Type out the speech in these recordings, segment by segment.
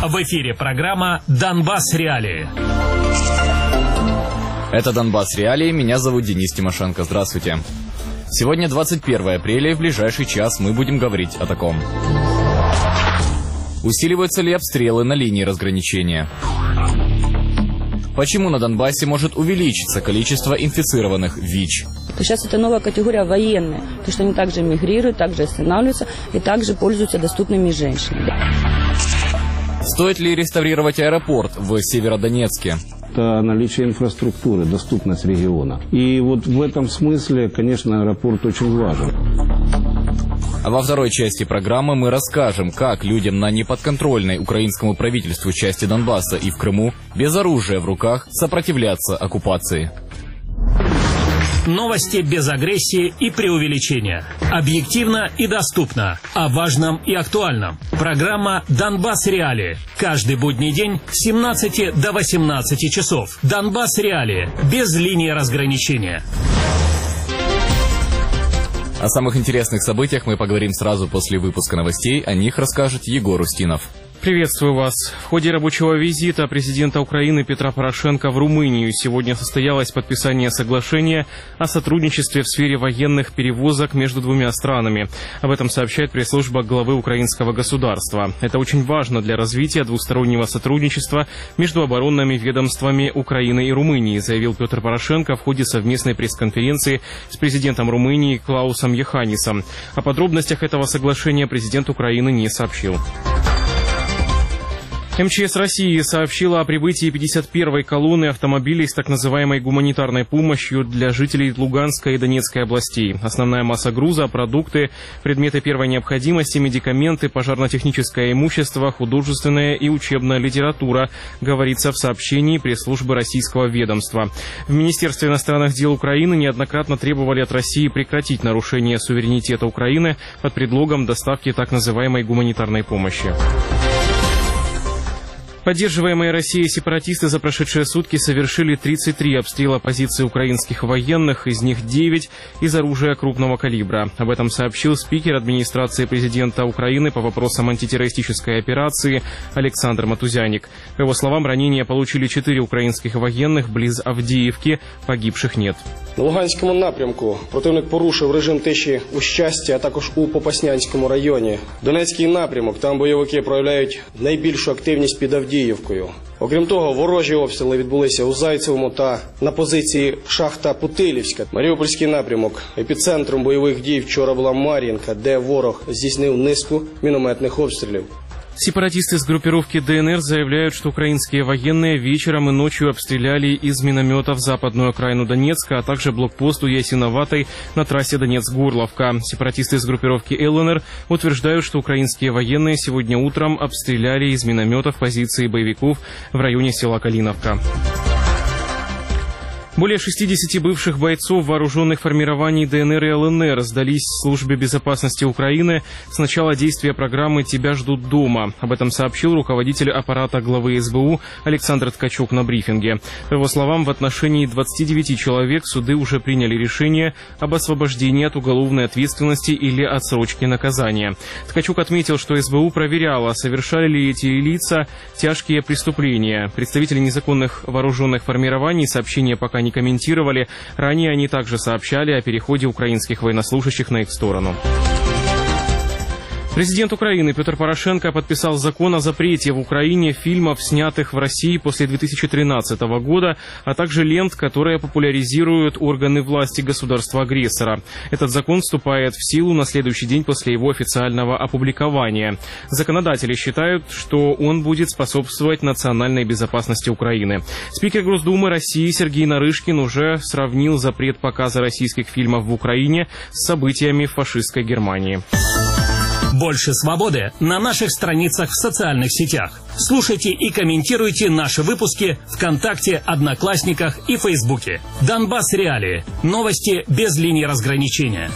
В эфире программа «Донбасс Реалии». Это «Донбасс Реалии». Меня зовут Денис Тимошенко. Здравствуйте. Сегодня 21 апреля, и в ближайший час мы будем говорить о таком. Усиливаются ли обстрелы на линии разграничения? Почему на Донбассе может увеличиться количество инфицированных ВИЧ? Сейчас это новая категория военные, потому что они также мигрируют, также останавливаются и также пользуются доступными женщинами. Стоит ли реставрировать аэропорт в Северодонецке? Это наличие инфраструктуры, доступность региона. И вот в этом смысле, конечно, аэропорт очень важен. А во второй части программы мы расскажем, как людям на неподконтрольной украинскому правительству части Донбасса и в Крыму без оружия в руках сопротивляться оккупации. Новости без агрессии и преувеличения. Объективно и доступно. О важном и актуальном. Программа «Донбасс Реалии». Каждый будний день с 17 до 18 часов. «Донбасс Реалии». Без линии разграничения. О самых интересных событиях мы поговорим сразу после выпуска новостей. О них расскажет Егор Устинов. Приветствую вас. В ходе рабочего визита президента Украины Петра Порошенко в Румынию сегодня состоялось подписание соглашения о сотрудничестве в сфере военных перевозок между двумя странами. Об этом сообщает пресс-служба главы украинского государства. Это очень важно для развития двустороннего сотрудничества между оборонными ведомствами Украины и Румынии, заявил Петр Порошенко в ходе совместной пресс-конференции с президентом Румынии Клаусом Йоханнисом. О подробностях этого соглашения президент Украины не сообщил. МЧС России сообщила о прибытии 51-й колонны автомобилей с так называемой гуманитарной помощью для жителей Луганской и Донецкой областей. Основная масса груза, продукты, предметы первой необходимости, медикаменты, пожарно-техническое имущество, художественная и учебная литература, говорится в сообщении пресс-службы российского ведомства. В Министерстве иностранных дел Украины неоднократно требовали от России прекратить нарушение суверенитета Украины под предлогом доставки так называемой гуманитарной помощи. Поддерживаемые Россией сепаратисты за прошедшие сутки совершили 33 обстрела позиций украинских военных, из них 9 из оружия крупного калибра. Об этом сообщил спикер администрации президента Украины по вопросам антитеррористической операции Александр Матузяник. По его словам, ранения получили 4 украинских военных близ Авдіївки, погибших нет. На Луганському напрямку противник порушив режим тиші у Щасті, а також у Попаснянському районі. Донецький напрямок, там бойовики проявляють найбільшу активність під Авдіївкою. Окрім того, ворожі обстріли відбулися у Зайцевому та на позиції шахта Путилівська. Маріупольський напрямок. Епіцентром бойових дій вчора була Мар'їнка, де ворог здійснив низку мінометних обстрілів. Сепаратисты с группировки ДНР заявляют, что украинские военные вечером и ночью обстреляли из минометов западную окраину Донецка, а также блокпост у Ясиноватой на трассе Донецк-Горловка. Сепаратисты из группировки ЛНР утверждают, что украинские военные сегодня утром обстреляли из минометов позиции боевиков в районе села Калиновка. Более 60 бывших бойцов вооруженных формирований ДНР и ЛНР сдались службе безопасности Украины с начала действия программы «Тебя ждут дома». Об этом сообщил руководитель аппарата главы СБУ Александр Ткачук на брифинге. По его словам, в отношении 29 человек суды уже приняли решение об освобождении от уголовной ответственности или отсрочке наказания. Ткачук отметил, что СБУ проверяла, совершали ли эти лица тяжкие преступления. Представители незаконных вооруженных формирований сообщения пока не комментировали. Ранее они также сообщали о переходе украинских военнослужащих на их сторону. Президент Украины Петр Порошенко подписал закон о запрете в Украине фильмов, снятых в России после 2013 года, а также лент, которые популяризируют органы власти государства-агрессора. Этот закон вступает в силу на следующий день после его официального опубликования. Законодатели считают, что он будет способствовать национальной безопасности Украины. Спикер Госдумы России Сергей Нарышкин уже сравнил запрет показа российских фильмов в Украине с событиями в фашистской Германии. Больше свободы на наших страницах в социальных сетях. Слушайте и комментируйте наши выпуски ВКонтакте, Одноклассниках и Фейсбуке. Донбасс Реалии. Новости без линии разграничения.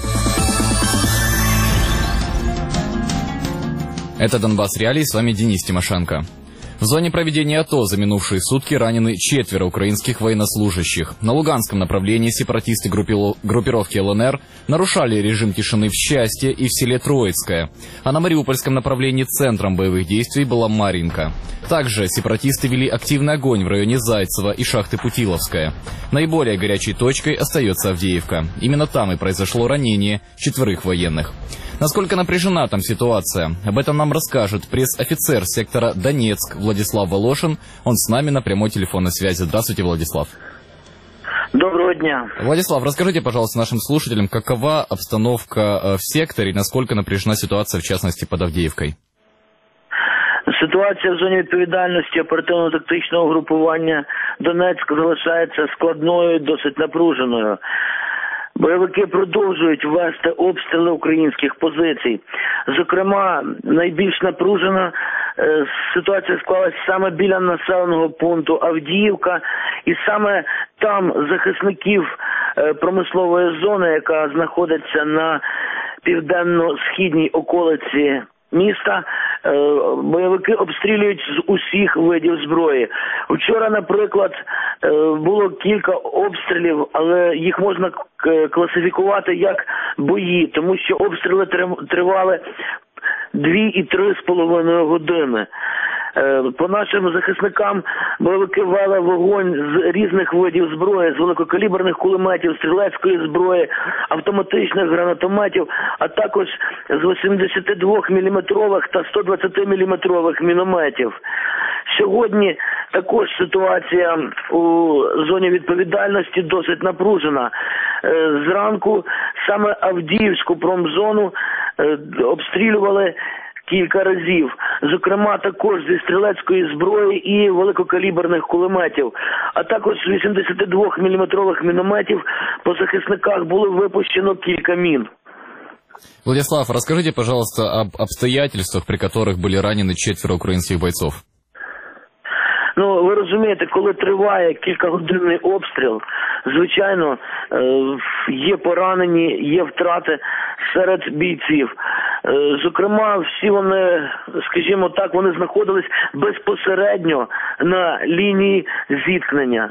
Это Донбасс Реалии, с вами Денис Тимошенко. В зоне проведения АТО за минувшие сутки ранены 4 украинских военнослужащих. На Луганском направлении сепаратисты группировки ЛНР нарушали режим тишины в Счастье и в селе Троицкое. А на Мариупольском направлении центром боевых действий была Марьинка. Также сепаратисты вели активный огонь в районе Зайцева и шахты Путиловская. Наиболее горячей точкой остается Авдеевка. Именно там и произошло ранение 4 военных. Насколько напряжена там ситуация? Об этом нам расскажет пресс-офицер сектора Донецк Владислав Волошин. Он с нами на прямой телефонной связи. Здравствуйте, Владислав. Доброго дня. Владислав, расскажите, пожалуйста, нашим слушателям, какова обстановка в секторе и насколько напряжена ситуация, в частности, под Авдеевкой? Ситуація в зоні відповідальності оперативно-тактичного групування Донецьк залишається складною, досить напруженою. Бойовики продовжують вести обстріли українських позицій. Зокрема, найбільш напружена ситуація склалась саме біля населеного пункту Авдіївка. І саме там захисників промислової зони, яка знаходиться на південно-східній околиці міста, бойовики обстрілюють з усіх видів зброї. Вчора, наприклад, було кілька обстрілів, але їх можна класифікувати як бої, тому що обстріли тривали 2 і 3,5 години. По нашим захисникам бойовики вели вогонь з різних видів зброї, з великокаліберних кулеметів, стрілецької зброї, автоматичних гранатометів, а також з 82-мм та 120-мм мінометів. Сьогодні також ситуація у зоні відповідальності досить напружена. Зранку саме Авдіївську промзону обстрілювали кілька разів. Зокрема, також зі стрілецької зброї і великокаліберних кулеметів. А також з 82-мм мінометів по захисниках було випущено кілька мін. Владислав, расскажите, пожалуйста, об обстоятельствах, при которых были ранены 4 украинских бойцов. Ну, ви розумієте, коли триває кількагодинний обстріл, звичайно, є поранені, є втрати серед бійців. Зокрема, всі вони, скажімо так, вони знаходились безпосередньо на лінії зіткнення.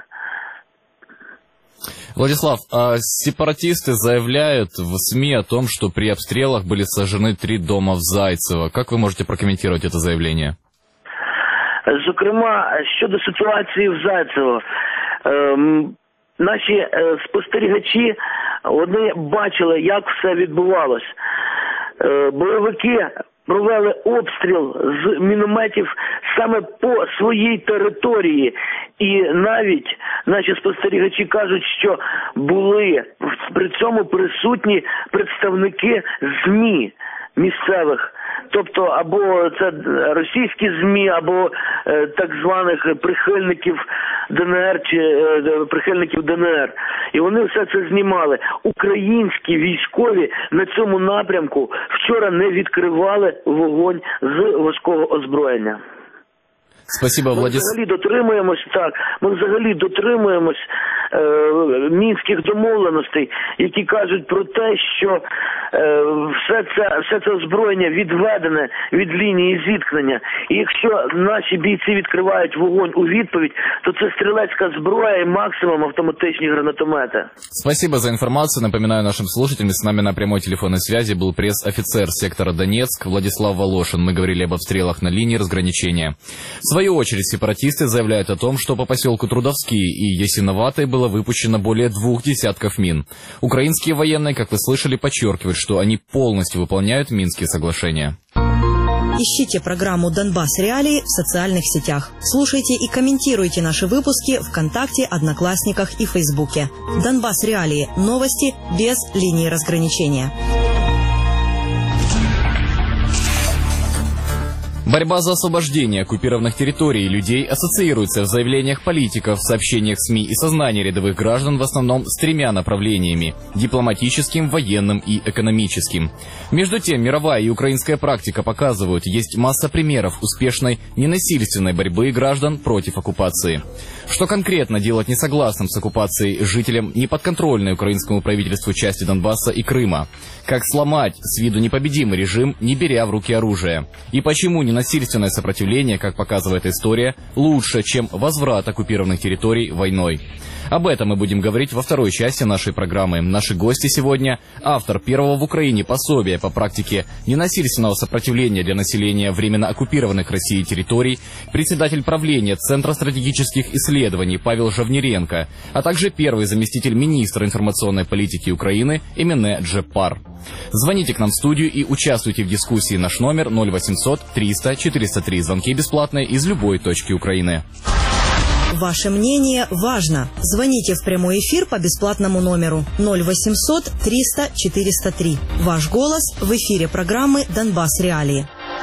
Владислав, а сепаратисты заявляют в СМИ о том, что при обстрелах были сожжены 3 дома в Зайцево. Как вы можете прокомментировать это заявление? Зокрема, щодо ситуації в Зайцево, наші спостерігачі, вони бачили, як все відбувалось. Бойовики провели обстріл з мінометів саме по своїй території. І навіть наші спостерігачі кажуть, що були при цьому присутні представники ЗМІ місцевих. Тобто, або це російські ЗМІ, або так званих прихильників ДНР чи прихильників ДНР. І вони все це знімали. Українські військові на цьому напрямку вчора не відкривали вогонь з важкого озброєння. Спасибо, Владислав. Ми взагалі дотримуємось мінських домовленостей, які кажуть про те, що все це озброєння відведене від лінії зіткнення. І якщо наші бійці відкривають вогонь у відповідь, то це стрілецька зброя і максимум автоматичні гранатомети. Спасибо за информацию. Напоминаю нашим слушателям, с нами на прямой телефонной связи был пресс-офицер сектора Донецк Владислав Волошин. Мы говорили об обстрелах на линии разграничения. В свою очередь, сепаратисты заявляют о том, что по поселку Трудовские и Ясиноватой было выпущено более 2 десятков мин. Украинские военные, как вы слышали, подчеркивают, что они полностью выполняют Минские соглашения. Ищите программу «Донбасс Реалии» в социальных сетях. Слушайте и комментируйте наши выпуски ВКонтакте, Одноклассниках и Фейсбуке. «Донбасс Реалии» – новости без линии разграничения. Борьба за освобождение оккупированных территорий и людей ассоциируется в заявлениях политиков, сообщениях СМИ и сознании рядовых граждан в основном с 3 направлениями – дипломатическим, военным и экономическим. Между тем, мировая и украинская практика показывают, есть масса примеров успешной ненасильственной борьбы граждан против оккупации. Что конкретно делать несогласным с оккупацией жителям неподконтрольной украинскому правительству части Донбасса и Крыма? Как сломать с виду непобедимый режим, не беря в руки оружие? И почему не ненасильственное сопротивление, как показывает история, лучше, чем возврат оккупированных территорий войной. Об этом мы будем говорить во второй части нашей программы. Наши гости сегодня – автор первого в Украине пособия по практике ненасильственного сопротивления для населения временно оккупированных Россией территорий, председатель правления Центра стратегических исследований Павел Жавниренко, а также первый заместитель министра информационной политики Украины Эмине Джеппар. Звоните к нам в студию и участвуйте в дискуссии. Наш номер 0800 300 403. Звонки бесплатные из любой точки Украины. Ваше мнение важно. Звоните в прямой эфир по бесплатному номеру 0800 300 403. Ваш голос в эфире программы «Донбасс Реалии».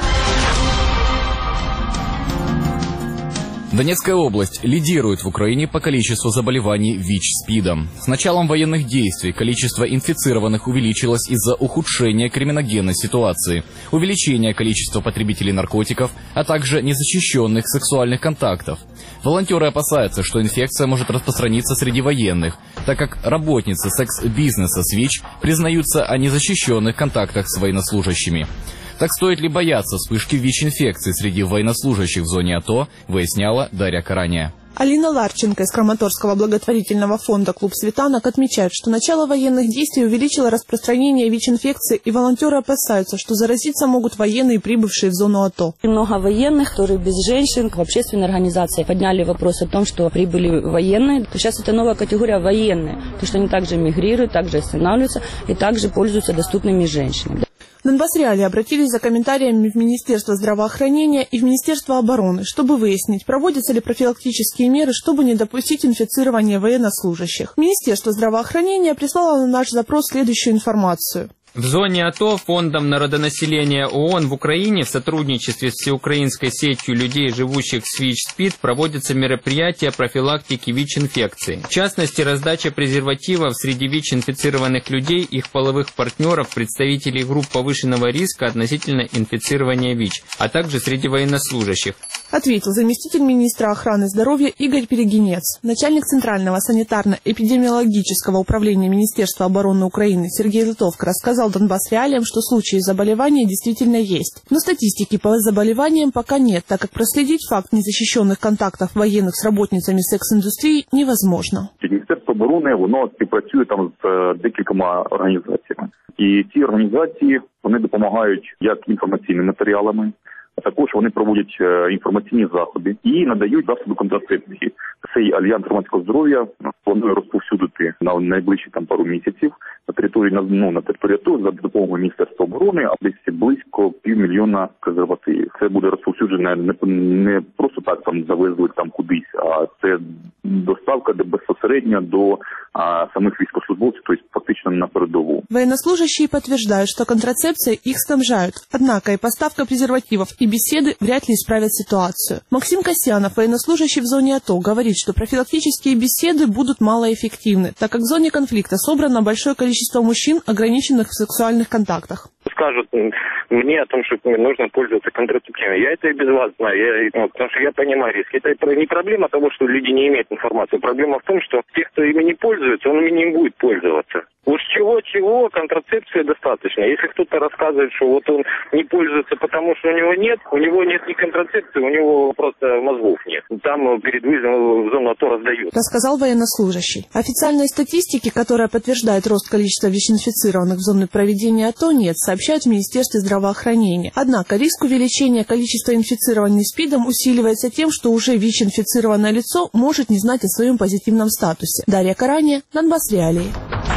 Донецкая область лидирует в Украине по количеству заболеваний ВИЧ-СПИДом. С началом военных действий количество инфицированных увеличилось из-за ухудшения криминогенной ситуации, увеличения количества потребителей наркотиков, а также незащищенных сексуальных контактов. Волонтеры опасаются, что инфекция может распространиться среди военных, так как работницы секс-бизнеса с ВИЧ признаются о незащищенных контактах с военнослужащими. Так стоит ли бояться вспышки ВИЧ-инфекции среди военнослужащих в зоне АТО, выясняла Дарья Карания. Алина Ларченко из Краматорского благотворительного фонда «Клуб Светанок» отмечает, что начало военных действий увеличило распространение ВИЧ-инфекции, и волонтеры опасаются, что заразиться могут военные, прибывшие в зону АТО. Много военных, которые без женщин, в общественной организации подняли вопрос о том, что прибыли военные. Сейчас это новая категория военные, то что они также мигрируют, также останавливаются и также пользуются доступными женщинами. Донбасс Реалии обратились за комментариями в Министерство здравоохранения и в Министерство обороны, чтобы выяснить, проводятся ли профилактические меры, чтобы не допустить инфицирования военнослужащих. Министерство здравоохранения прислало на наш запрос следующую информацию. В зоне АТО Фондом народонаселения ООН в Украине в сотрудничестве с всеукраинской сетью людей, живущих с ВИЧ-СПИД, проводятся мероприятия профилактики ВИЧ-инфекции. В частности, раздача презервативов среди ВИЧ-инфицированных людей, их половых партнеров, представителей групп повышенного риска относительно инфицирования ВИЧ, а также среди военнослужащих. Ответил заместитель министра охраны здоровья Игорь Перегинец. Начальник Центрального санитарно-эпидемиологического управления Министерства обороны Украины Сергей Литовко рассказал Донбасс Реалиям, что случаи заболевания действительно есть. Но статистики по заболеваниям пока нет, так как проследить факт незащищенных контактов военных с работницами секс-індустрії невозможно. Міністерство оборони, воно співпрацює там з декількома організаціями. І ці організації, вони допомагають як інформаційними матеріалами, а також вони проводять інформаційні заходи і надають засоби контрацепції. Цей альянс громадського здоров'я планує розповсюдити на найближчі пару місяців на території АТО за допомогою Міністерства оборони, а десь близько 500 000 презервативів. Це буде розповсюджено не просто так завезли кудись, а це доставка безпосередньо до самих військовослужбовців, то есть фактично на передову. Военнослужащие подтверждают, что контрацепция их снабжают. Однако и поставка презервативов, и беседы вряд ли исправят ситуацию. Максим Касьянов, военнослужащий в зоне АТО, говорит, что профилактические беседы будут малоэффективны, так как в зоне конфликта собрано большое количество мужчин, ограниченных в сексуальных контактах. Скажут мне о том, что нужно пользоваться контрацептивами. Я это и без вас знаю, потому что я понимаю риски. Это не проблема того, что люди не имеют информации. Проблема в том, что те, кто ими не пользуется, он ими не будет пользоваться. Уж чего, контрацепции достаточно. Если кто-то рассказывает, что вот он не пользуется, потому что у него нет ни контрацепции, у него просто мозгов нет. Там перед выездом в зону АТО раздают. Рассказал военнослужащий. Официальной статистики, которая подтверждает рост количества ВИЧ-инфицированных в зоне проведения АТО, нет, сообщают в Министерстве здравоохранения. Однако риск увеличения количества инфицированных СПИДом усиливается тем, что уже ВИЧ-инфицированное лицо может не знать о своем позитивном статусе. Дарья Карания, Донбасс Реалии.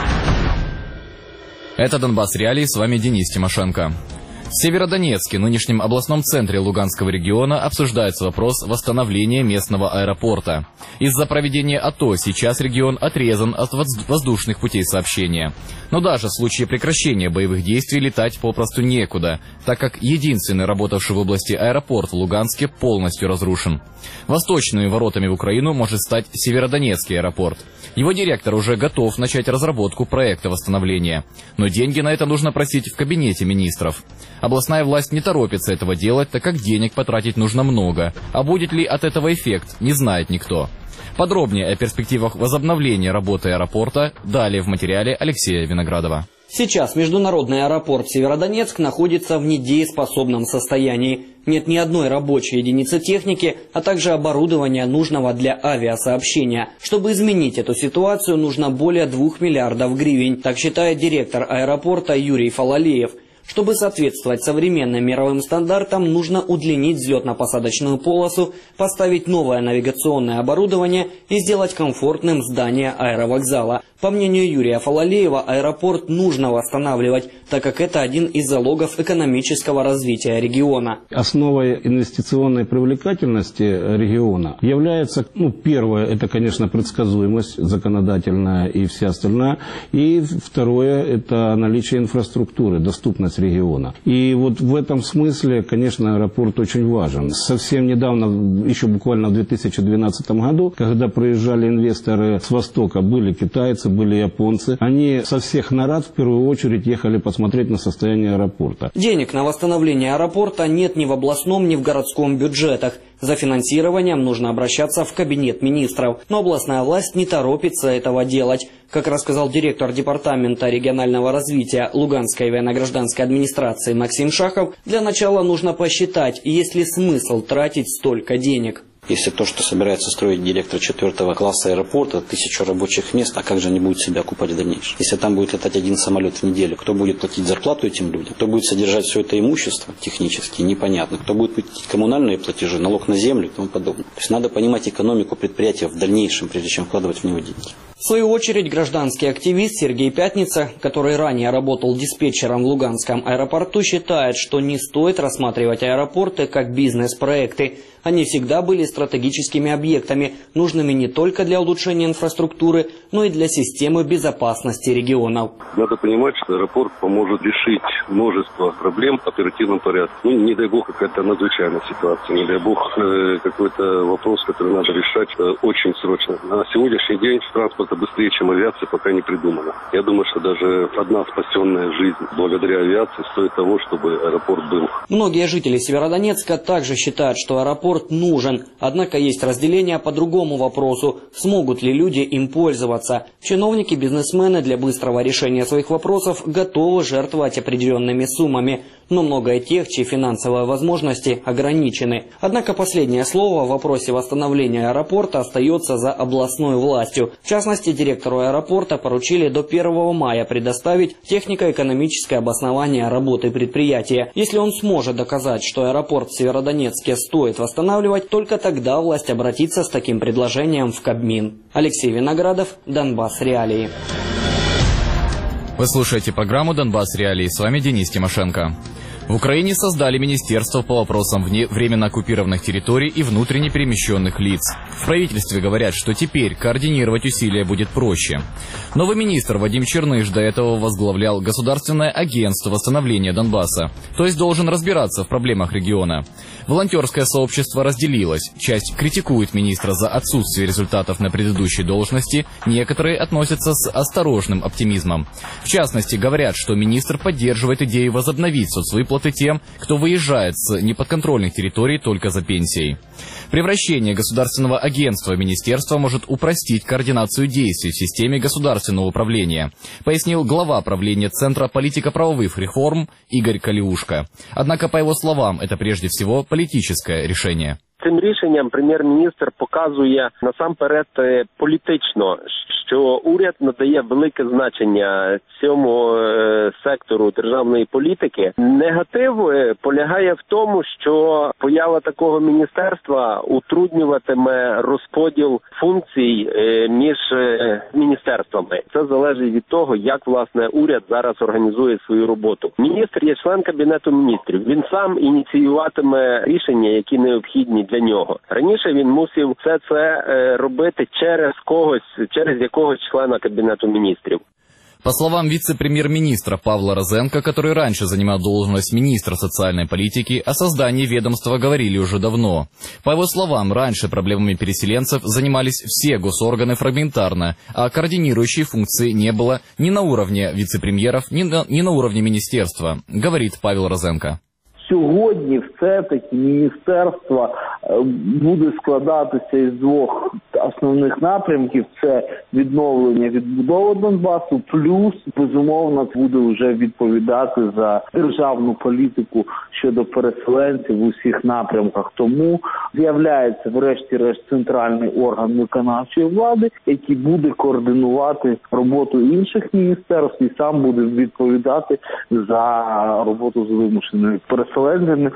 Это Донбасс Реалии, с вами Денис Тимошенко. В Северодонецке, нынешнем областном центре Луганского региона, обсуждается вопрос восстановления местного аэропорта. Из-за проведения АТО сейчас регион отрезан от воздушных путей сообщения. Но даже в случае прекращения боевых действий летать попросту некуда, так как единственный работавший в области аэропорт в Луганске полностью разрушен. Восточными воротами в Украину может стать Северодонецкий аэропорт. Его директор уже готов начать разработку проекта восстановления. Но деньги на это нужно просить в кабинете министров. Областная власть не торопится этого делать, так как денег потратить нужно много. А будет ли от этого эффект, не знает никто. Подробнее о перспективах возобновления работы аэропорта далее в материале Алексея Виноградова. Сейчас международный аэропорт Северодонецк находится в недееспособном состоянии. Нет ни одной рабочей единицы техники, а также оборудования, нужного для авиасообщения. Чтобы изменить эту ситуацию, нужно более 2 миллиардов гривен, так считает директор аэропорта Юрий Фалалеев. Чтобы соответствовать современным мировым стандартам, нужно удлинить взлетно-посадочную полосу, поставить новое навигационное оборудование и сделать комфортным здание аэровокзала. По мнению Юрия Фалалеева, аэропорт нужно восстанавливать, так как это один из залогов экономического развития региона. Основой инвестиционной привлекательности региона является, первое, это, конечно, предсказуемость законодательная и вся остальная. И второе, это наличие инфраструктуры, доступность региона. И вот в этом смысле, конечно, аэропорт очень важен. Совсем недавно, еще буквально в 2012 году, когда приезжали инвесторы с Востока, были китайцы, были японцы, они со всех нарад в первую очередь ехали посмотреть на состояние аэропорта. Денег на восстановление аэропорта нет ни в областном, ни в городском бюджетах. За финансированием нужно обращаться в кабинет министров. Но областная власть не торопится этого делать. Как рассказал директор департамента регионального развития Луганской военно-гражданской администрации Максим Шахов, для начала нужно посчитать, есть ли смысл тратить столько денег. Если то, что собирается строить директор 4 класса аэропорта, 1000 рабочих мест, а как же они будут себя окупать в дальнейшем? Если там будет летать один самолет в неделю, кто будет платить зарплату этим людям? Кто будет содержать все это имущество технически? Непонятно. Кто будет платить коммунальные платежи, налог на землю и тому подобное? То есть надо понимать экономику предприятия в дальнейшем, прежде чем вкладывать в него деньги. В свою очередь, гражданский активист Сергей Пятница, который ранее работал диспетчером в Луганском аэропорту, считает, что не стоит рассматривать аэропорты как бизнес-проекты. Они всегда были стратегическими объектами, нужными не только для улучшения инфраструктуры, но и для системы безопасности регионов. Надо понимать, что аэропорт поможет решить множество проблем в оперативном порядке. Не дай бог, какая-то надзвычайная ситуация, не дай бог, какой-то вопрос, который надо решать очень срочно. На сегодняшний день транспорта быстрее, чем авиация, пока не придумано. Я думаю, что даже одна спасенная жизнь благодаря авиации стоит того, чтобы аэропорт был. Многие жители Северодонецка также считают, что аэропорт нужен. Однако есть разделение по другому вопросу. Смогут ли люди им пользоваться? Чиновники, бизнесмены для быстрого решения своих вопросов готовы жертвовать определенными суммами. Но много тех, чьи финансовые возможности ограничены. Однако последнее слово в вопросе восстановления аэропорта остается за областной властью. В частности, директору аэропорта поручили до 1 мая предоставить технико-экономическое обоснование работы предприятия. Если он сможет доказать, что аэропорт в Северодонецке стоит восстанавливать, только тогда власть обратится с таким предложением в Кабмин. Алексей Виноградов, Донбасс Реалии. Вы слушаете программу «Донбасс Реалии». С вами Денис Тимошенко. В Украине создали министерство по вопросам временно оккупированных территорий и внутренне перемещенных лиц. В правительстве говорят, что теперь координировать усилия будет проще. Новый министр Вадим Черныш до этого возглавлял Государственное агентство восстановления Донбасса, то есть должен разбираться в проблемах региона. Волонтерское сообщество разделилось. Часть критикует министра за отсутствие результатов на предыдущей должности, некоторые относятся с осторожным оптимизмом. В частности, говорят, что министр поддерживает идею возобновить соцвыплаты тем, кто выезжает с неподконтрольных территорий только за пенсией. Превращение государственного агентства в министерство может упростить координацию действий в системе государственного управления, пояснил глава правления Центра политико-правовых реформ Игорь Калиушка. Однако, по его словам, это прежде всего политическое решение. Цим рішенням прем'єр-міністр показує насамперед політично, що уряд надає велике значення цьому сектору державної політики. Негатив полягає в тому, що поява такого міністерства утруднюватиме розподіл функцій між міністерствами. Це залежить від того, як, власне, уряд зараз організує свою роботу. Міністр є член Кабінету міністрів. Він сам ініціюватиме рішення, які необхідні для нього. Раніше він мусив все це робити через якогось члена Кабінету міністрів. По словам вице-премьер-министра Павла Розенко, который раньше занимал должность министра социальной политики, о создании ведомства говорили уже давно. По его словам, раньше проблемами переселенцев занимались все госорганы фрагментарно, а координирующей функции не было ни на уровне вице-премьеров, ни на уровне министерства, говорит Павел Розенко. Сьогодні все-таки міністерства буде складатися із двох основних напрямків. Це відновлення, відбудова Донбасу, плюс, безумовно, буде вже відповідати за державну політику щодо переселенців в усіх напрямках. Тому з'являється, врешті-решт, центральний орган виконавчої влади, який буде координувати роботу інших міністерств і сам буде відповідати за роботу з вимушеними переселенцями.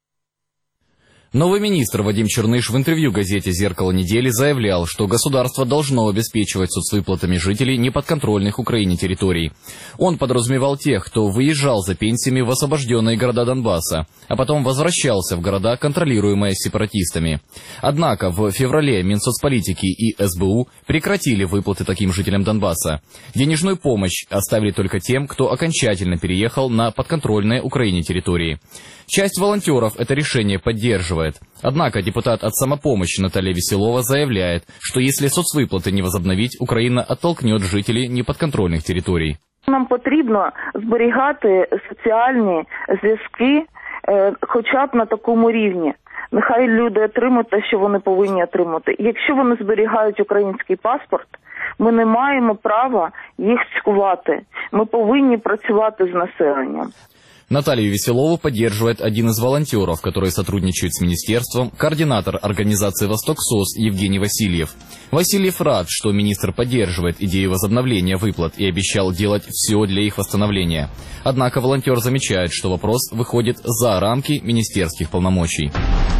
Новый министр Вадим Черныш в интервью газете «Зеркало недели» заявлял, что государство должно обеспечивать соцвыплатами жителей неподконтрольных Украине территорий. Он подразумевал тех, кто выезжал за пенсиями в освобожденные города Донбасса, а потом возвращался в города, контролируемые сепаратистами. Однако в феврале Минсоцполитики и СБУ прекратили выплаты таким жителям Донбасса. Денежную помощь оставили только тем, кто окончательно переехал на подконтрольные Украине территории. Часть волонтеров это решение поддерживает. Однако депутат от «Самопомощи» Наталья Веселова заявляет, что если соцвыплаты не возобновить, Украина оттолкнет жителей неподконтрольных территорий. Нам потрібно зберігати соціальні зв'язки хоча б на такому рівні. Нехай люди отримують те, що вони повинні отримати. Якщо вони зберігають український паспорт, ми не маємо права їх цькувати. Ми повинні працювати з населенням. Наталью Веселову поддерживает один из волонтеров, который сотрудничает с министерством, координатор организации «Восток-СОС» Евгений Васильев. Васильев рад, что министр поддерживает идею возобновления выплат и обещал делать все для их восстановления. Однако волонтер замечает, что вопрос выходит за рамки министерских полномочий.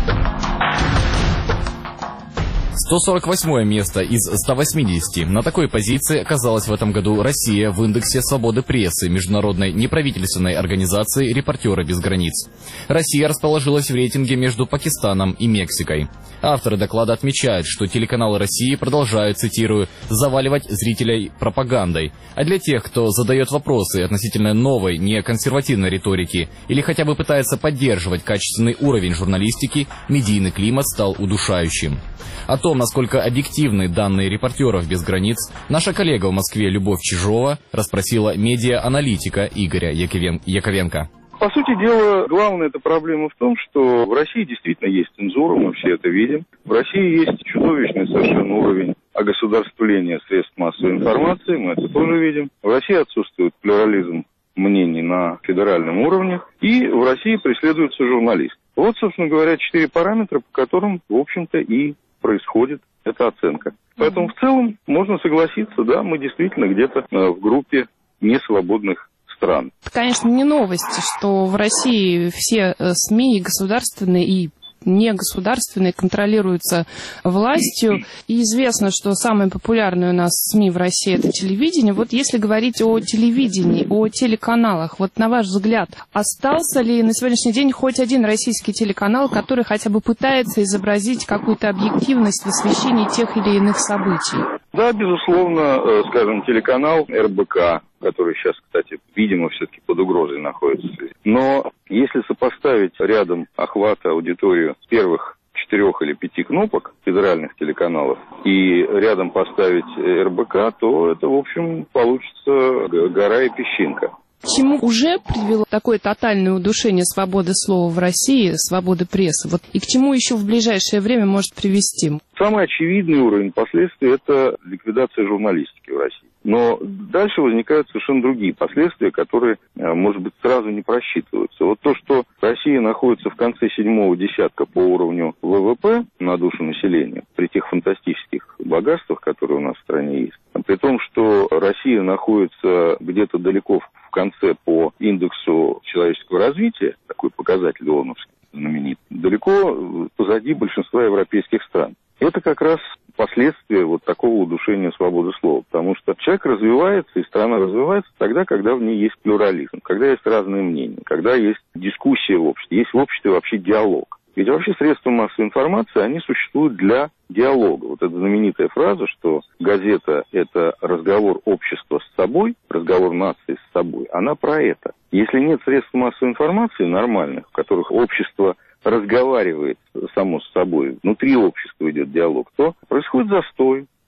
148 место из 180. На такой позиции оказалась в этом году Россия в индексе свободы прессы международной неправительственной организации «Репортеры без границ». Россия расположилась в рейтинге между Пакистаном и Мексикой. Авторы доклада отмечают, что телеканалы России продолжают, цитирую, «заваливать зрителей пропагандой». А для тех, кто задает вопросы относительно новой, неконсервативной риторики или хотя бы пытается поддерживать качественный уровень журналистики, медийный климат стал удушающим. О том, насколько объективны данные «Репортеров без границ», наша коллега в Москве Любовь Чижова расспросила медиа-аналитика Игоря Яковенко. По сути дела, главная эта проблема в том, что в России действительно есть цензура, мы все это видим. В России есть чудовищный совершенно уровень огосударствления средств массовой информации, мы это тоже видим. В России отсутствует плюрализм мнений на федеральном уровне, и в России преследуется журналист. Вот, собственно говоря, 4 параметра, по которым, в общем-то, и происходит эта оценка. Поэтому в целом можно согласиться, да, мы действительно где-то в группе несвободных стран. Это, конечно, не новость, что в России все СМИ, и государственные, и негосударственные, контролируются властью. И известно, что самые популярные у нас СМИ в России — это телевидение. Вот если говорить о телевидении, о телеканалах, вот на ваш взгляд, остался ли на сегодняшний день хоть один российский телеканал, который хотя бы пытается изобразить какую-то объективность в освещении тех или иных событий? Да, безусловно, скажем, телеканал РБК, который сейчас, кстати, видимо, все-таки под угрозой находится. Но если сопоставить рядом охвата аудиторию первых 4 или 5 кнопок федеральных телеканалов и рядом поставить РБК, то это, в общем, получится гора и песчинка. К чему уже привело такое тотальное удушение свободы слова в России, свободы прессы? Вот, и к чему еще в ближайшее время может привести? Самый очевидный уровень последствий – это ликвидация журналистики в России. Но дальше возникают совершенно другие последствия, которые, может быть, сразу не просчитываются. Вот то, что Россия находится в конце 7-го десятка по уровню ВВП на душу населения, при тех фантастических богатствах, которые у нас в стране есть, при том, что Россия находится где-то далеко в конце по индексу человеческого развития, такой показатель ООНовский знаменитый, далеко позади большинства европейских стран. Это как раз последствия вот такого удушения свободы слова, потому что человек развивается и страна развивается тогда, когда в ней есть плюрализм, когда есть разные мнения, когда есть дискуссия в обществе, есть в обществе вообще диалог. Ведь вообще средства массовой информации, они существуют для диалога. Вот эта знаменитая фраза, что газета – это разговор общества с собой, разговор нации с собой, она про это. Если нет средств массовой информации нормальных, в которых общество разговаривает само с собой, внутри общества идет диалог, то происходит застой.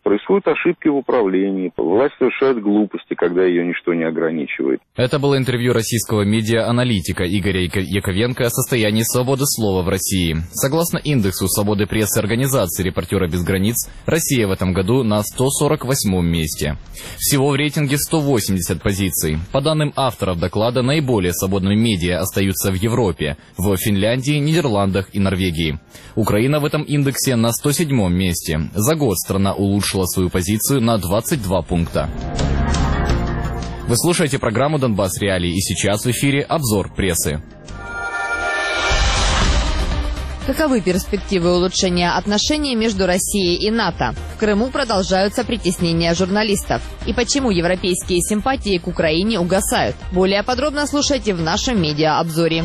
происходят ошибки в управлении, власть совершает глупости, когда ее ничто не ограничивает. Это было интервью российского медиа-аналитика Игоря Яковенко о состоянии свободы слова в России. Согласно индексу свободы прессы организации «Репортеры без границ», Россия в этом году на 148-м месте. Всего в рейтинге 180 позиций. По данным авторов доклада, наиболее свободными медиа остаются в Европе, в Финляндии, Нидерландах и Норвегии. Украина в этом индексе на 107-м месте. За год страна улучшила свою позицию на 22 пункта. Вы слушаете программу «Донбасс Реалии», и сейчас в эфире обзор прессы. Каковы перспективы улучшения отношений между Россией и НАТО? В Крыму продолжаются притеснения журналистов. И почему европейские симпатии к Украине угасают? Более подробно слушайте в нашем медиа-обзоре.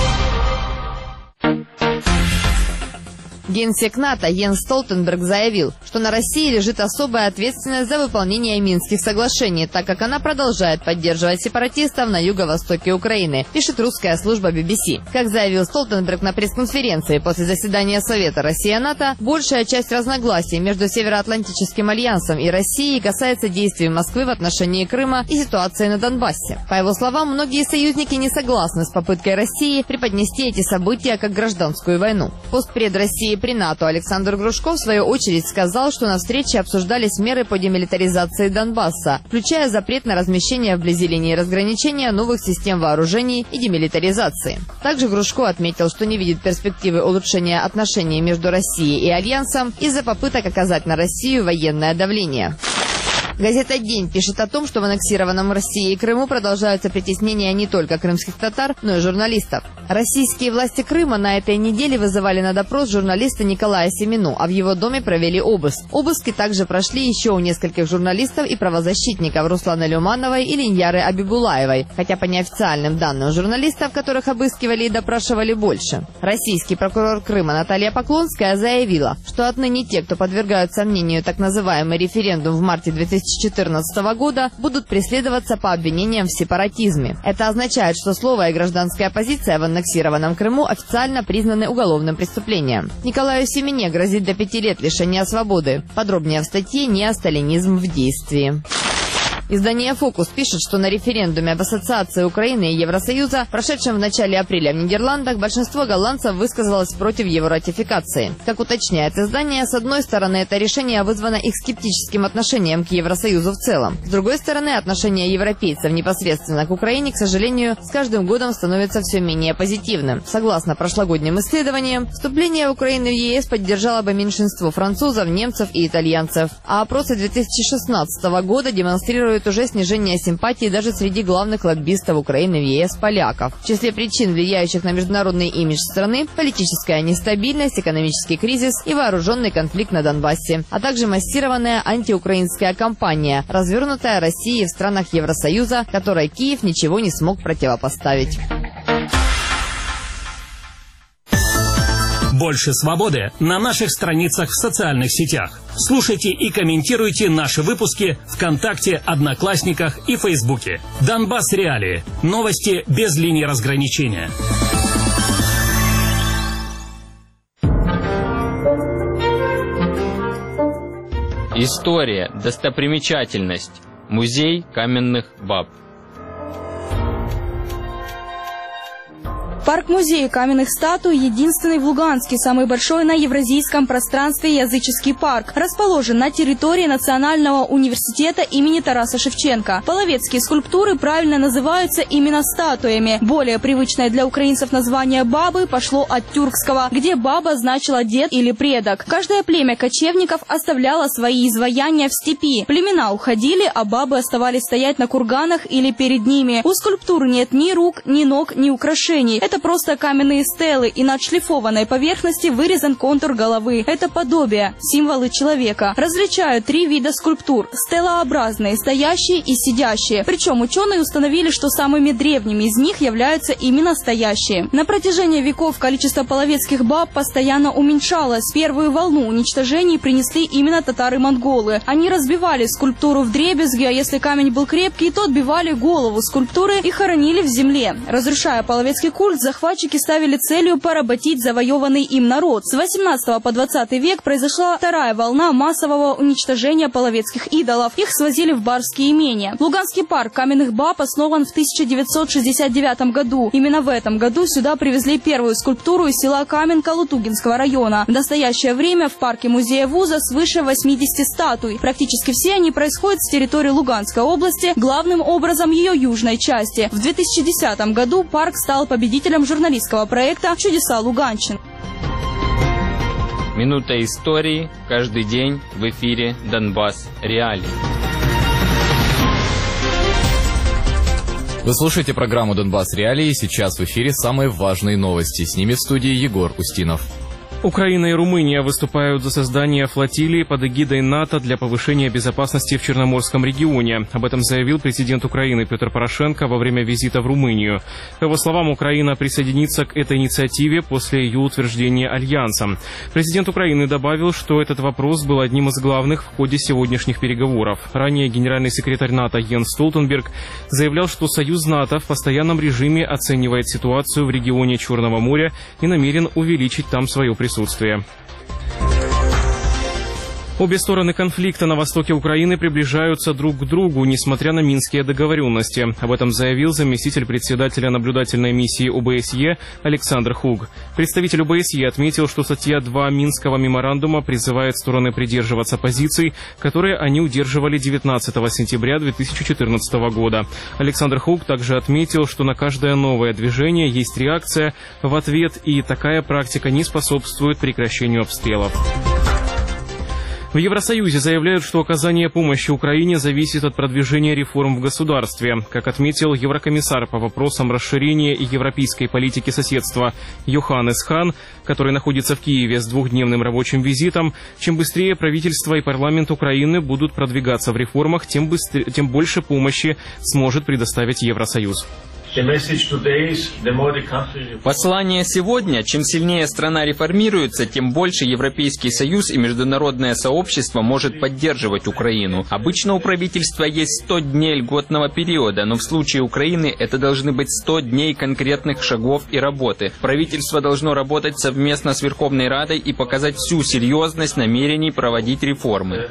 Генсек НАТО Йенс Столтенберг заявил, что на России лежит особая ответственность за выполнение Минских соглашений, так как она продолжает поддерживать сепаратистов на юго-востоке Украины, пишет русская служба BBC. Как заявил Столтенберг на пресс-конференции после заседания Совета Россия-НАТО, большая часть разногласий между Североатлантическим альянсом и Россией касается действий Москвы в отношении Крыма и ситуации на Донбассе. По его словам, многие союзники не согласны с попыткой России преподнести эти события как гражданскую войну. Постпред России при НАТО Александр Грушко в свою очередь сказал, что на встрече обсуждались меры по демилитаризации Донбасса, включая запрет на размещение вблизи линии разграничения новых систем вооружений и демилитаризации. Также Грушко отметил, что не видит перспективы улучшения отношений между Россией и Альянсом из-за попыток оказать на Россию военное давление. Газета «День» пишет о том, что в аннексированном Россией Крыму продолжаются притеснения не только крымских татар, но и журналистов. Российские власти Крыма на этой неделе вызывали на допрос журналиста Николая Семину, а в его доме провели обыск. Обыски также прошли еще у нескольких журналистов и правозащитников Русланы Люмановой и Линьяры Абибулаевой, хотя по неофициальным данным журналистов, которых обыскивали и допрашивали, больше. Российский прокурор Крыма Наталья Поклонская заявила, что отныне те, кто подвергают сомнению так называемый референдум в марте 2014 года, будут преследоваться по обвинениям в сепаратизме. Это означает, что слово и гражданская позиция в аннексированном Крыму официально признаны уголовным преступлением. Николаю Семене грозит до 5 лет лишения свободы. Подробнее в статье «Неосталинизм в действии». Издание «Фокус» пишет, что на референдуме об ассоциации Украины и Евросоюза, прошедшем в начале апреля в Нидерландах, большинство голландцев высказалось против его ратификации. Как уточняет издание, с одной стороны, это решение вызвано их скептическим отношением к Евросоюзу в целом. С другой стороны, отношение европейцев непосредственно к Украине, к сожалению, с каждым годом становится все менее позитивным. Согласно прошлогодним исследованиям, вступление Украины в ЕС поддержало бы меньшинство французов, немцев и итальянцев. А опросы 2016 года демонстрируют уже снижение симпатий даже среди главных лоббистов Украины в ЕС поляков. В числе причин, влияющих на международный имидж страны, политическая нестабильность, экономический кризис и вооруженный конфликт на Донбассе, а также массированная антиукраинская кампания, развернутая Россией в странах Евросоюза, которой Киев ничего не смог противопоставить. Больше свободы на наших страницах в социальных сетях. Слушайте и комментируйте наши выпуски ВКонтакте, Одноклассниках и Фейсбуке. Донбасс Реалии. Новости без линии разграничения. История, достопримечательность. Музей каменных баб. Парк-музей каменных статуй – единственный в Луганске, самый большой на евразийском пространстве языческий парк. Расположен на территории Национального университета имени Тараса Шевченко. Половецкие скульптуры правильно называются именно статуями. Более привычное для украинцев название «бабы» пошло от тюркского, где «баба» значила «дед» или «предок». Каждое племя кочевников оставляло свои изваяния в степи. Племена уходили, а бабы оставались стоять на курганах или перед ними. У скульптур нет ни рук, ни ног, ни украшений. Это просто каменные стелы, и на отшлифованной поверхности вырезан контур головы. Это подобие, символы человека. Различают 3 вида скульптур – стелообразные, стоящие и сидящие. Причем ученые установили, что самыми древними из них являются именно стоящие. На протяжении веков количество половецких баб постоянно уменьшалось. Первую волну уничтожений принесли именно татары-монголы. Они разбивали скульптуру вдребезги, а если камень был крепкий, то отбивали голову скульптуры и хоронили в земле. Разрушая половецкий культ, захватчики ставили целью поработить завоеванный им народ. С 18 по 20 век произошла вторая волна массового уничтожения половецких идолов. Их свозили в барские имения. Луганский парк каменных баб основан в 1969 году. Именно в этом году сюда привезли первую скульптуру из села Каменка Лутугинского района. В настоящее время в парке музея вуза свыше 80 статуй. Практически все они происходят с территории Луганской области, главным образом ее южной части. В 2010 году парк стал победителем журналистского проекта «Чудеса Луганщины». Минута истории каждый день в эфире «Донбасс Реалии». Вы слушаете программу «Донбасс Реалии». Сейчас в эфире самые важные новости. С ними в студии Егор Устинов. Украина и Румыния выступают за создание флотилии под эгидой НАТО для повышения безопасности в Черноморском регионе. Об этом заявил президент Украины Петр Порошенко во время визита в Румынию. По его словам, Украина присоединится к этой инициативе после ее утверждения Альянсом. Президент Украины добавил, что этот вопрос был одним из главных в ходе сегодняшних переговоров. Ранее генеральный секретарь НАТО Йенс Столтенберг заявлял, что Союз НАТО в постоянном режиме оценивает ситуацию в регионе Черного моря и намерен увеличить там свое присутствие. Обе стороны конфликта на востоке Украины приближаются друг к другу, несмотря на минские договоренности. Об этом заявил заместитель председателя наблюдательной миссии ОБСЕ Александр Хуг. Представитель ОБСЕ отметил, что статья 2 Минского меморандума призывает стороны придерживаться позиций, которые они удерживали 19 сентября 2014 года. Александр Хуг также отметил, что на каждое новое движение есть реакция в ответ, и такая практика не способствует прекращению обстрелов. В Евросоюзе заявляют, что оказание помощи Украине зависит от продвижения реформ в государстве. Как отметил еврокомиссар по вопросам расширения и европейской политики соседства Йоханнес Хан, который находится в Киеве с двухдневным рабочим визитом, чем быстрее правительство и парламент Украины будут продвигаться в реформах, тем больше помощи сможет предоставить Евросоюз. Послание сегодня: чем сильнее страна реформируется, тем больше Европейский Союз и международное сообщество может поддерживать Украину. Обычно у правительства есть 100 дней льготного периода, но в случае Украины это должны быть 100 дней конкретных шагов и работы. Правительство должно работать совместно с Верховной Радой и показать всю серьезность намерений проводить реформы.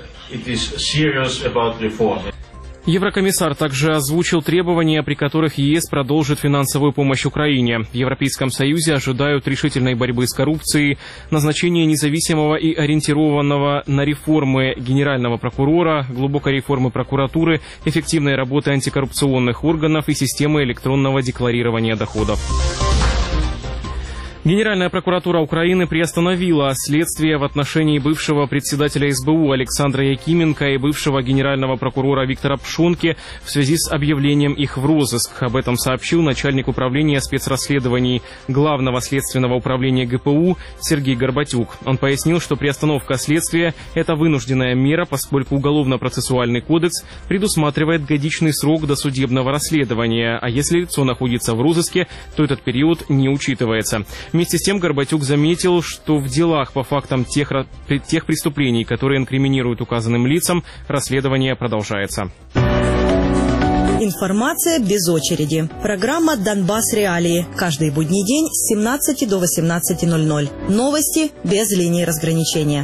Еврокомиссар также озвучил требования, при которых ЕС продолжит финансовую помощь Украине. В Европейском Союзе ожидают решительной борьбы с коррупцией, назначения независимого и ориентированного на реформы генерального прокурора, глубокой реформы прокуратуры, эффективной работы антикоррупционных органов и системы электронного декларирования доходов. Генеральная прокуратура Украины приостановила следствие в отношении бывшего председателя СБУ Александра Якименко и бывшего генерального прокурора Виктора Пшонки в связи с объявлением их в розыск. Об этом сообщил начальник управления спецрасследований Главного следственного управления ГПУ Сергей Горбатюк. Он пояснил, что приостановка следствия – это вынужденная мера, поскольку Уголовно-процессуальный кодекс предусматривает годичный срок досудебного расследования, а если лицо находится в розыске, то этот период не учитывается. Вместе с тем Горбатюк заметил, что в делах по фактам тех преступлений, которые инкриминируют указанным лицам, расследование продолжается. Информация без очереди. Программа «Донбасс Реалии». Каждый будний день с 17 до 18:00. Новости без линии разграничения.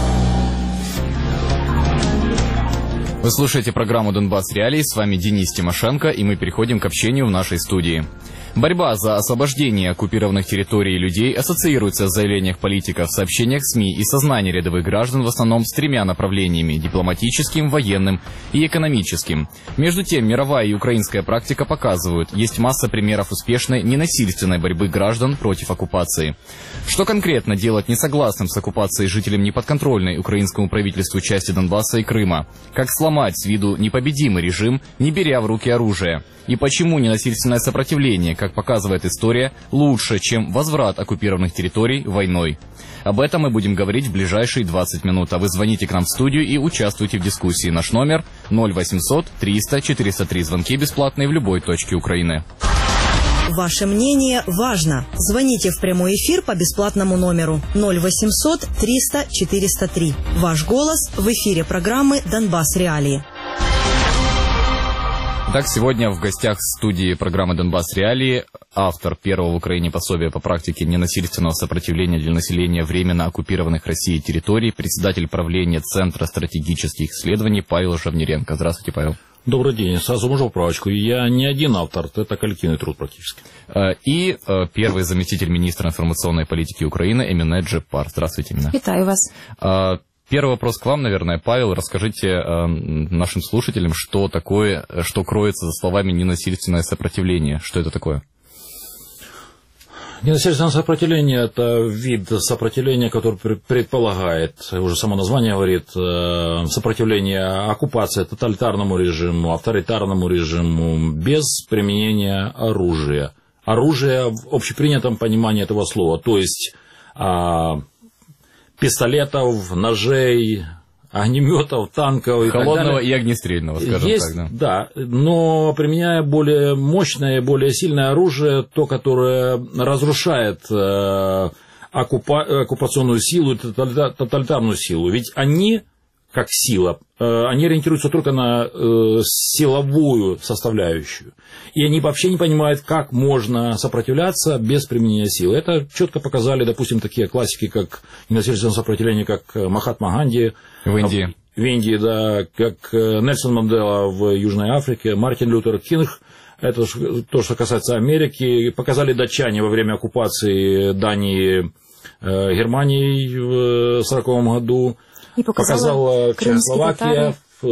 Вы слушаете программу «Донбасс Реалии». С вами Денис Тимошенко, и мы переходим к общению в нашей студии. Борьба за освобождение оккупированных территорий и людей ассоциируется в заявлениях политиков, сообщениях СМИ и сознании рядовых граждан в основном с тремя направлениями – дипломатическим, военным и экономическим. Между тем, мировая и украинская практика показывают, есть масса примеров успешной ненасильственной борьбы граждан против оккупации. Что конкретно делать несогласным с оккупацией жителям неподконтрольной украинскому правительству части Донбасса и Крыма? Как сломать с виду непобедимый режим, не беря в руки оружие? И почему ненасильственное сопротивление, как показывает история, лучше, чем возврат оккупированных территорий войной? Об этом мы будем говорить в ближайшие 20 минут. А вы звоните к нам в студию и участвуйте в дискуссии. Наш номер 0800 300 403. Звонки бесплатные в любой точке Украины. Ваше мнение важно. Звоните в прямой эфир по бесплатному номеру 0800 300 403. Ваш голос в эфире программы «Донбасс Реалии». Итак, сегодня в гостях студии программы «Донбасс Реалии» автор первого в Украине пособия по практике ненасильственного сопротивления для населения временно оккупированных Россией территорий, председатель правления Центра стратегических исследований Павел Жавниренко. Здравствуйте, Павел. Добрый день. Сразу можно поправочку. Я не один автор, это коллективный труд практически. И первый заместитель министра информационной политики Украины Эмине Джеппар. Здравствуйте, Эмине. Витаю вас. Первый вопрос к вам, наверное, Павел. Расскажите нашим слушателям, что такое, что кроется за словами «ненасильственное сопротивление». Что это такое? Ненасильственное сопротивление – это вид сопротивления, который предполагает, уже само название говорит, сопротивление оккупации тоталитарному режиму, авторитарному режиму без применения оружия. Оружие в общепринятом понимании этого слова, то есть пистолетов, ножей, огнеметов, танков и холодного так далее. И огнестрельного, скажем есть, так. Да, но применяя более мощное, более сильное оружие, то, которое разрушает оккупационную силу и тоталитарную силу. Ведь они, как сила, они ориентируются только на силовую составляющую. И они вообще не понимают, как можно сопротивляться без применения силы. Это четко показали, допустим, такие классики, как ненасильственное сопротивление, как Махатма Ганди. В Индии. В Индии, да, как Нельсон Мандела в Южной Африке, Мартин Лютер Кинг. Это то, что касается Америки. Показали датчане во время оккупации Дании Германией в 1940 году. И показала Чехословакия в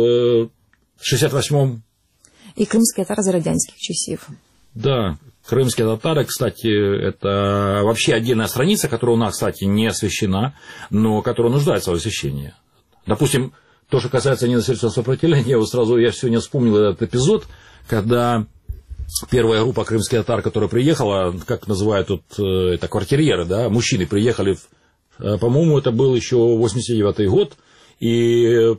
1968-м. І кримські татари за радянських часів. Да, крымские татары, кстати, это вообще отдельная страница, которая у нас, кстати, не освещена, но которая нуждается в освещении. Допустим, то, что касается ненасильственного сопротивления, вот сразу я сегодня вспомнил этот эпизод, когда первая группа крымских татар, которая приехала, как называют тут, это квартирьеры, да, мужчины приехали, по-моему, это был еще 89-й год, и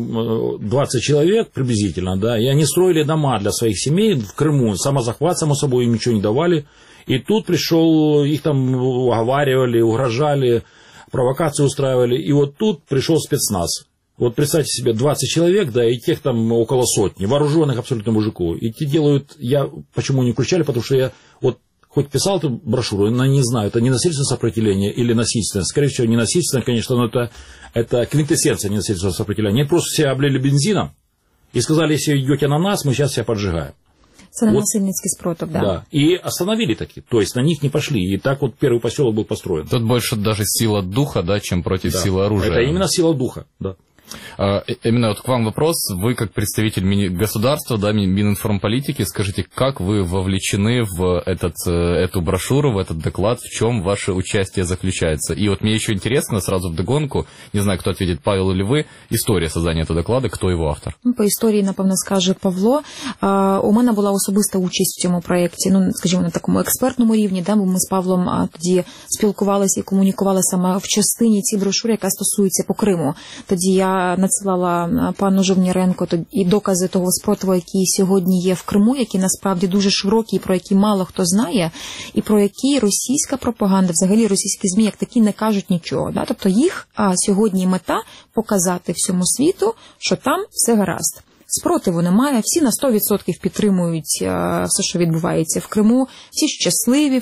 20 человек приблизительно, да, и они строили дома для своих семей в Крыму, самозахват, само собой, им ничего не давали, и тут пришел, их там уговаривали, угрожали, провокации устраивали, и вот тут пришел спецназ. Вот представьте себе, 20 человек, да, и тех там около сотни, вооруженных абсолютно мужиков, и те делают, я почему не включали, потому что я вот хоть писал эту брошюру, но не знаю, это ненасильственное сопротивление или насильственное. Скорее всего, ненасильственное, конечно, но это квинтэссенция ненасильственного сопротивления. Они просто себя облили бензином и сказали, если идете на нас, мы сейчас себя поджигаем. Это насильницкий спротив, да. Да, и остановили такие, то есть на них не пошли, и так вот первый поселок был построен. Тут больше даже сила духа, да, чем против силы оружия. Это именно сила духа, да. Именно вот к вам вопрос. Вы как представитель государства, да, Мининформполитики, скажите, как вы вовлечены в эту брошюру, в этот доклад, в чем ваше участие заключается? И вот мне еще интересно, сразу вдогонку, не знаю, кто ответит, Павел или вы, история создания этого доклада, кто его автор? По історії, напевно, скаже Павло. У мене була особиста участь в цьому проєкті, ну, скажімо, на такому експертному рівні, да, бо ми з Павлом тоді спілкувалися і комунікували саме в частині цієї брошури, яка стосується по Криму. Тоді я надсилала пану Жавніренко і докази того спротиву, який сьогодні є в Криму, які насправді дуже широкі, про які мало хто знає, і про які російська пропаганда, взагалі російські ЗМІ, як такі, не кажуть нічого. Да? Тобто їх сьогодні мета показати всьому світу, що там все гаразд. Спротиву немає, всі на 100% підтримують все, що відбувається в Криму, всі щасливі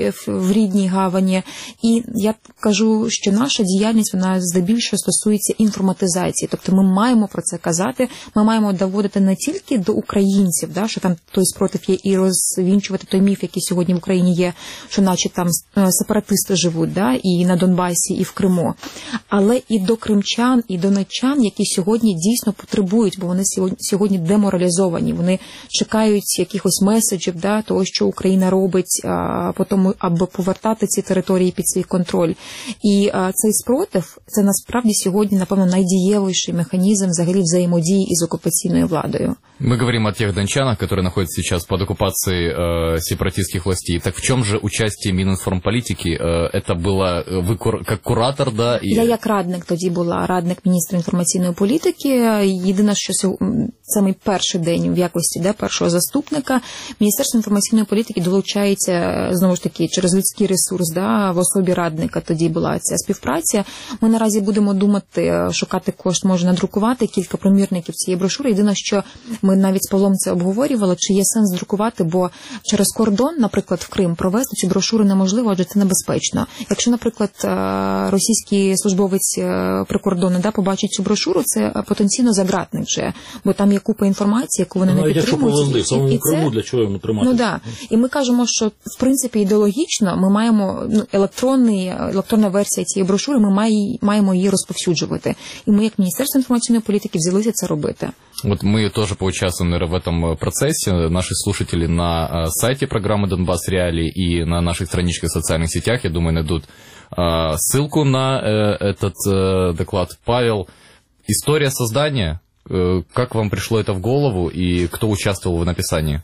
в рідній гавані. І я кажу, що наша діяльність, вона здебільшого стосується інформатизації. Тобто ми маємо про це казати, ми маємо доводити не тільки до українців, да, що там той спротив є, і розвінчувати той міф, який сьогодні в Україні є, що наче там сепаратисти живуть, да, і на Донбасі, і в Криму, але і до кримчан, і донеччан, які сьогодні дійсно потребують, бо вони сьогодні деморалізовані, вони чекають якихось меседжів, да, того, що Україна робить, потім, аби повертати ці території під свій контроль. І цей спротив, це насправді сьогодні, напевно, найдієвіший механізм взагалі взаємодії із окупаційною владою. Мы говорим о тех дончанах, которые находятся сейчас под оккупацией сепаратистских властей. Так в чем же участие Мининформполитики? Это было вы как куратор, да? Я як радник тоді була, радник міністра інформаційної політики. Єдине, що самий перший день в якості першого заступника. Міністерство інформаційної політики долучається, знову ж таки, через людський ресурс, в особі радника тоді була ця співпраця. Ми наразі будемо думати, шукати кошт, може надрукувати кілька примірників цієї брошури. Єдине, що ми навіть з Павлом це обговорювали, чи є сенс друкувати, бо через кордон, наприклад, в Крим провести цю брошуру неможливо, адже це небезпечно. Якщо, наприклад, російський службовець прикордону побачить цю брошуру, це потенційно загратник вже, бо там є купа інформації, яку вони не підтримують. Якщо повезли, в самому Криму, для чого йому триматися? І ми кажемо, що, в принципі, ідеологічно ми маємо, електронна версія цієї брошури, ми маємо її розповсюджувати. І ми, як Міністерство інформаційної політики, взялися це робити. Вот мы тоже поучаствуем в этом процессе. Наши слушатели на сайте программы «Донбасс Реалии» и на наших страничках в социальных сетях, я думаю, найдут ссылку на этот доклад. Павел, история создания, как вам пришло это в голову и кто участвовал в написании?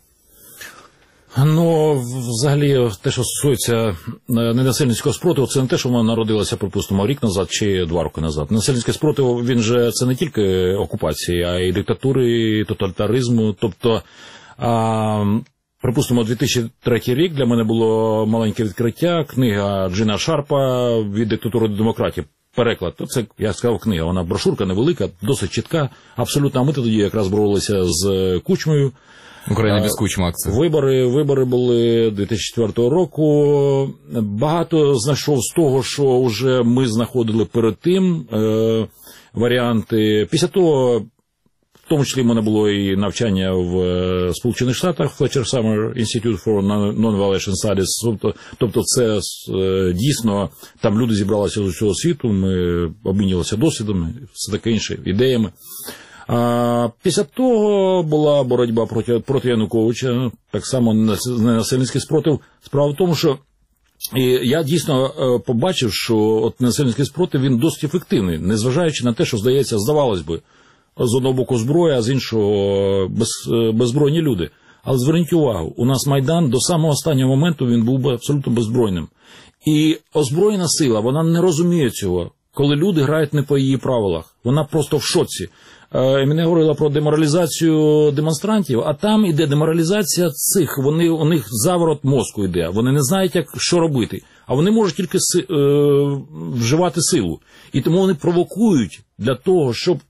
Взагалі, те, що стосується ненасильницького спротиву, це не те, що вона народилася, припустимо, рік назад чи 2 роки назад. Ненасильницький спротив, він же, це не тільки окупації, а й диктатури, і тоталітаризму. Тобто, припустимо, 2003 рік для мене було маленьке відкриття, книга Джина Шарпа «Від диктатури до демократії». Переклад, це, я сказав, книга, вона брошурка невелика, досить чітка, абсолютно. А ми тоді якраз боролися з Кучмою. Україна без Кучми акції. Вибори були 2004 року. Багато знайшов з того, що вже ми знаходили перед тим варіанти. Після того, в тому числі, в мене було і навчання в Сполучених Штатах, Fletcher Summer Institute for Non-Violation Studies. Тобто це дійсно, там люди зібралися з усього світу, ми обмінювалися досвідом, все таке інше, ідеями. Після того була боротьба проти Януковича, так само ненасильницький спротив. Справа в тому, що я дійсно побачив, що ненасильницький спротив, він досить ефективний, незважаючи на те, що, здавалось би, з одного боку зброя, а з іншого беззбройні люди. Але зверніть увагу, у нас Майдан до самого останнього моменту він був абсолютно беззбройним. І озброєна сила, вона не розуміє цього, коли люди грають не по її правилах. Вона просто в шоці. Мене говорила про деморалізацію демонстрантів, а там іде деморалізація цих, у них заворот мозку йде, вони не знають, що робити, а вони можуть тільки вживати силу. І тому вони провокують для того, щоб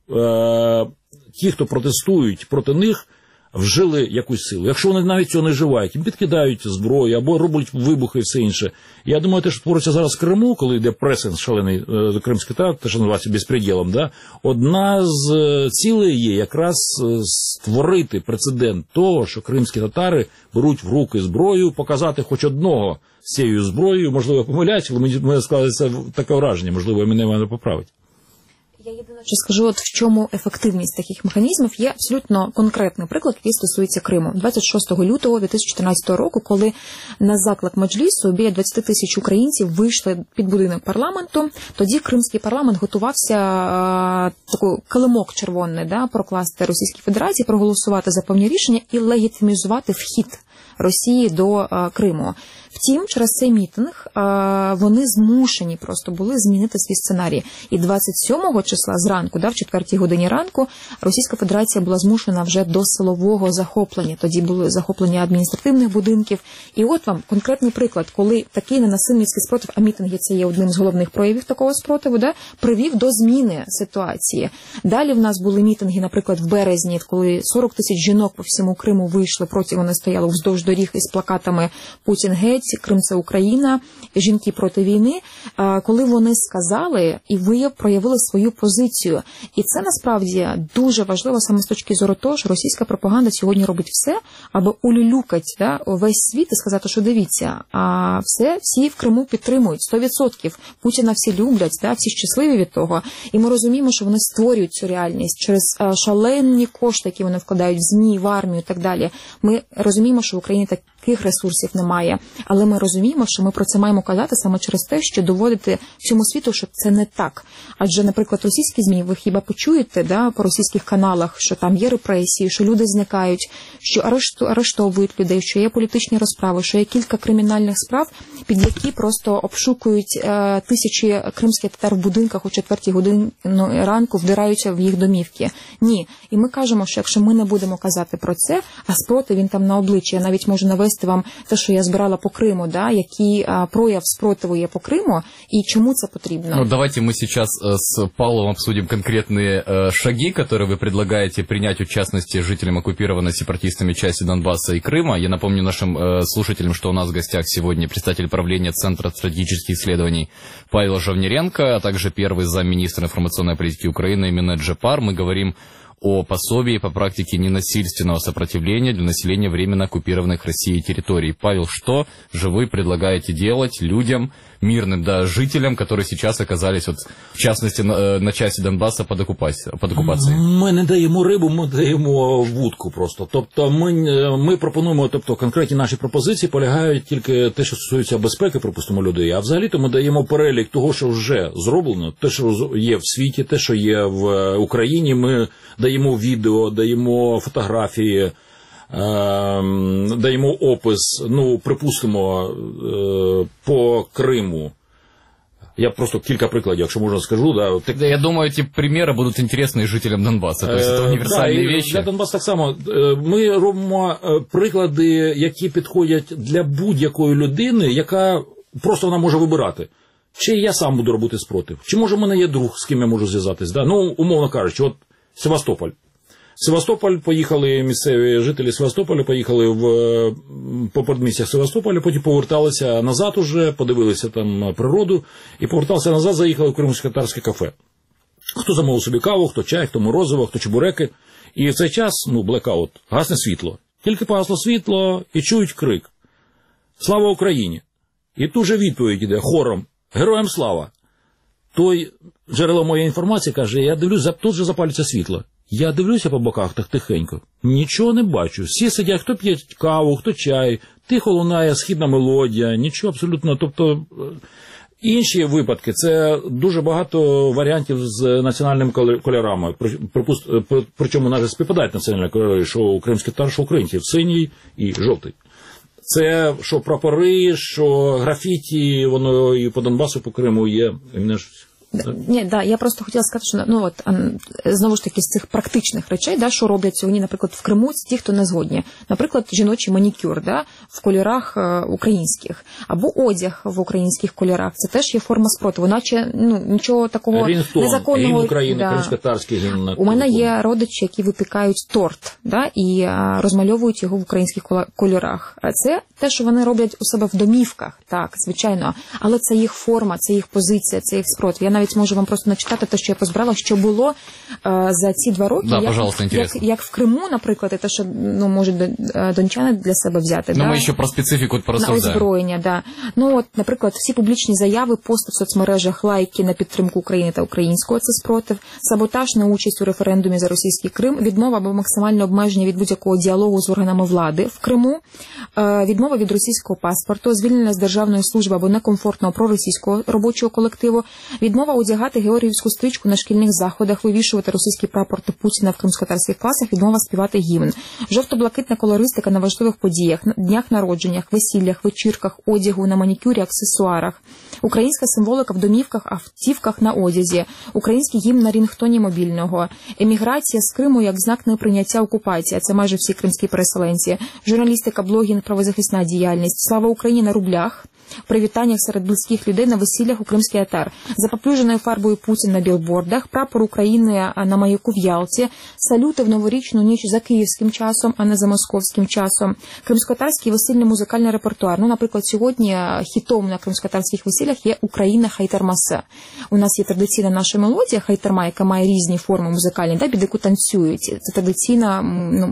ті, хто протестують проти них, вжили якусь силу. Якщо вони навіть цього не вживають, їм підкидають зброю або роблять вибухи і все інше. Я думаю, те, що твориться зараз в Криму, коли йде пресинг шалений кримський татар, те, що називається безпреділом, одна з цілей є якраз створити прецедент того, що кримські татари беруть в руки зброю, показати хоч одного з цією зброєю, можливо, помиляюсь, але мені складається таке враження, можливо, мене поправить. Я єдине, що скажу, в чому ефективність таких механізмів, є абсолютно конкретний приклад, який стосується Криму. 26 лютого 2014 року, коли на заклик Меджлісу біля 20 тисяч українців вийшли під будинок парламенту, тоді кримський парламент готувався такий килимок червоний прокласти Російській Федерації, проголосувати за певні рішення і легітимізувати вхід Росії до Криму. Втім, через цей мітинг вони змушені просто були змінити свій сценарій. І 27-го числа зранку, в 4-й годині ранку, Російська Федерація була змушена вже до силового захоплення. Тоді були захоплення адміністративних будинків. І от вам конкретний приклад, коли такий ненасильницький спротив, а мітинги це є одним з головних проявів такого спротиву, привів до зміни ситуації. Далі в нас були мітинги, наприклад, в березні, коли 40 тисяч жінок по всьому Криму вийшли, вони стояли вздовж доріг із плакатами «Путін геть», «Крим – це Україна», «Жінки проти війни», коли вони сказали і проявили свою позицію. І це насправді дуже важливо саме з точки зору того, що російська пропаганда сьогодні робить все, аби улюлюкати весь світ і сказати, що дивіться, а всі в Криму підтримують 100%. Путіна всі люблять, всі щасливі від того. І ми розуміємо, що вони створюють цю реальність через шалені кошти, які вони вкладають в ЗМІ, в армію і так далі. Ми розуміємо, що в Україні таких ресурсів немає. Але ми розуміємо, що ми про це маємо казати саме через те, що доводити всьому світу, що це не так. Адже, наприклад, російські ЗМІ, ви хіба почуєте, да, по російських каналах, що там є репресії, що люди зникають, що арештовують людей, що є політичні розправи, що є кілька кримінальних справ, під які просто обшукують тисячі кримських татар в будинках о 4 годині ранку, вдираються в їх домівки. Ні. І ми кажемо, що якщо ми не будемо казати про це, а спротив він там на обличчі, я навіть можу навести вам те, що я збирала по Криму, да, який прояв спротиву є по Криму, і чому це потрібно. Ну, давайте мы сейчас с Павлом обсудим конкретные шаги, которые вы предлагаете принять, в частности, жителям оккупированной сепаратистами части Донбасса и Крыма. Я напомню нашим слушателям, что у нас в гостях сегодня представитель правления Центра стратегических исследований Павел Жавнеренко, а также первый замминистра информационной политики Украины Минет Джепар. Мы говорим о пособии по практике ненасильственного сопротивления для населения временно оккупированных Россией территорий. Павел, что же вы предлагаете делать людям, мирным, да, жителям, которые сейчас оказались, вот, в частности, на части Донбасса под оккупацией? Ми не даємо рибу, ми даємо вудку просто. Тобто ми пропонуємо, тобто конкретні наші пропозиції полягають тільки те, що стосується безпеки, припустимо, людей, а взагалі-то ми даємо перелік того, що вже зроблено, те, що є в світі, те, що є в Україні, ми даємо відео, даємо фотографії, даємо опис, ну, припустимо, по Криму. Я просто кілька прикладів, якщо можна скажу. Да. Я думаю, эти примеры будут интересны жителям Донбасса. То есть это универсальные вещи. Для Донбасу так само. Ми робимо приклади, які підходять для будь-якої людини, яка просто вона може вибирати. Чи я сам буду робити спротив, чи може в мене є друг, з ким я можу зв'язатись. Да? Ну, умовно кажучи, от Севастополь. Севастополь поїхали, місцеві жителі Севастополя поїхали по передмістях Севастополя, потім поверталися назад уже, подивилися там природу, і поверталися назад, заїхали в кримсько-татарське кафе. Хто замовив собі каву, хто чай, хто морозиво, хто чебуреки. І в цей час, ну, блекаут, гасне світло. Тільки погасло світло і чують крик. Слава Україні! І тут же відповідь іде хором. Героям слава! Той джерело моєї інформації каже, я дивлюсь, тут же запалюється світло. Я дивлюся по боках так тихенько, нічого не бачу. Всі сидять, хто п'є каву, хто чай, тихо лунає східна мелодія, нічого абсолютно. Тобто інші випадки, це дуже багато варіантів з національними кольорами. Причому навіть співпадають національні кольори, що у кримських татар, що українців, синій і жовтий. Це що прапори, що графіті, воно і по Донбасу, по Криму є. Ні, да, я просто хотіла сказати, що ну от знову ж таки з цих практичних речей, да, що роблять сьогодні, наприклад, в Криму, ті, хто не згодні. Наприклад, жіночий манікюр, да, в кольорах українських, або одяг в українських кольорах. Це теж є форма спротиву, наче ну нічого такого незаконного. Гімн України, да. Кримсько-татарський гімн. У мене є родичі, які випікають торт, да, і розмальовують його в українських кольорах. Це те, що вони роблять у себе в домівках, так, звичайно, але це їх форма, це їх позиція, це їх спротив. Я навіть можу вам просто начитати те, що я позбирала, що було за ці 2 роки, да, як в Криму, наприклад, і те, що ну, можуть дончани для себе взяти. Ну, да? Ми ще про специфіку порозсуждаємо. На озброєння, да. Ну, от, наприклад, всі публічні заяви, пости в соцмережах, лайки на підтримку України та українського – це спротив, саботаж на участь у референдумі за російський Крим, відмова або максимальне обмеження від будь-якого діалогу з органами влади в Криму, відмова від російського паспорту, звільнення з державної служби або некомфортного проросійського робочого колективу, відмова одягати георгіївську стрічку на шкільних заходах, вивішувати російський прапор та Путіна в кримськотатарських класах, відмова співати гімн. Жовто-блакитна колористика на важливих подіях, днях народженнях, весіллях, вечірках, одягу, на манікюрі, аксесуарах. Українська символика в домівках, автівках на одязі. Український гімн на рінгтоні мобільного. Еміграція з Криму як знак неприйняття окупації. Це майже всі кримські переселенці. Журналістика, блогінг, правозахисна діяльність. Слава Україні на рублях. Привітаннях серед близьких людей на весіллях у Кримський татар, запаплюженою фарбою Путін на білбордах, прапор України на маяку в Ялті, салюти в новорічну ніч за київським часом, а не за московським часом, кримськотатарський весільний музикальний репертуар. Ну, наприклад, сьогодні хітом на кримськотатарських весіллях є «Україна хайтармаса». У нас є традиційна наша мелодія хайтарма, яка має різні форми музикальні, да, під яку танцюють. Це традиційна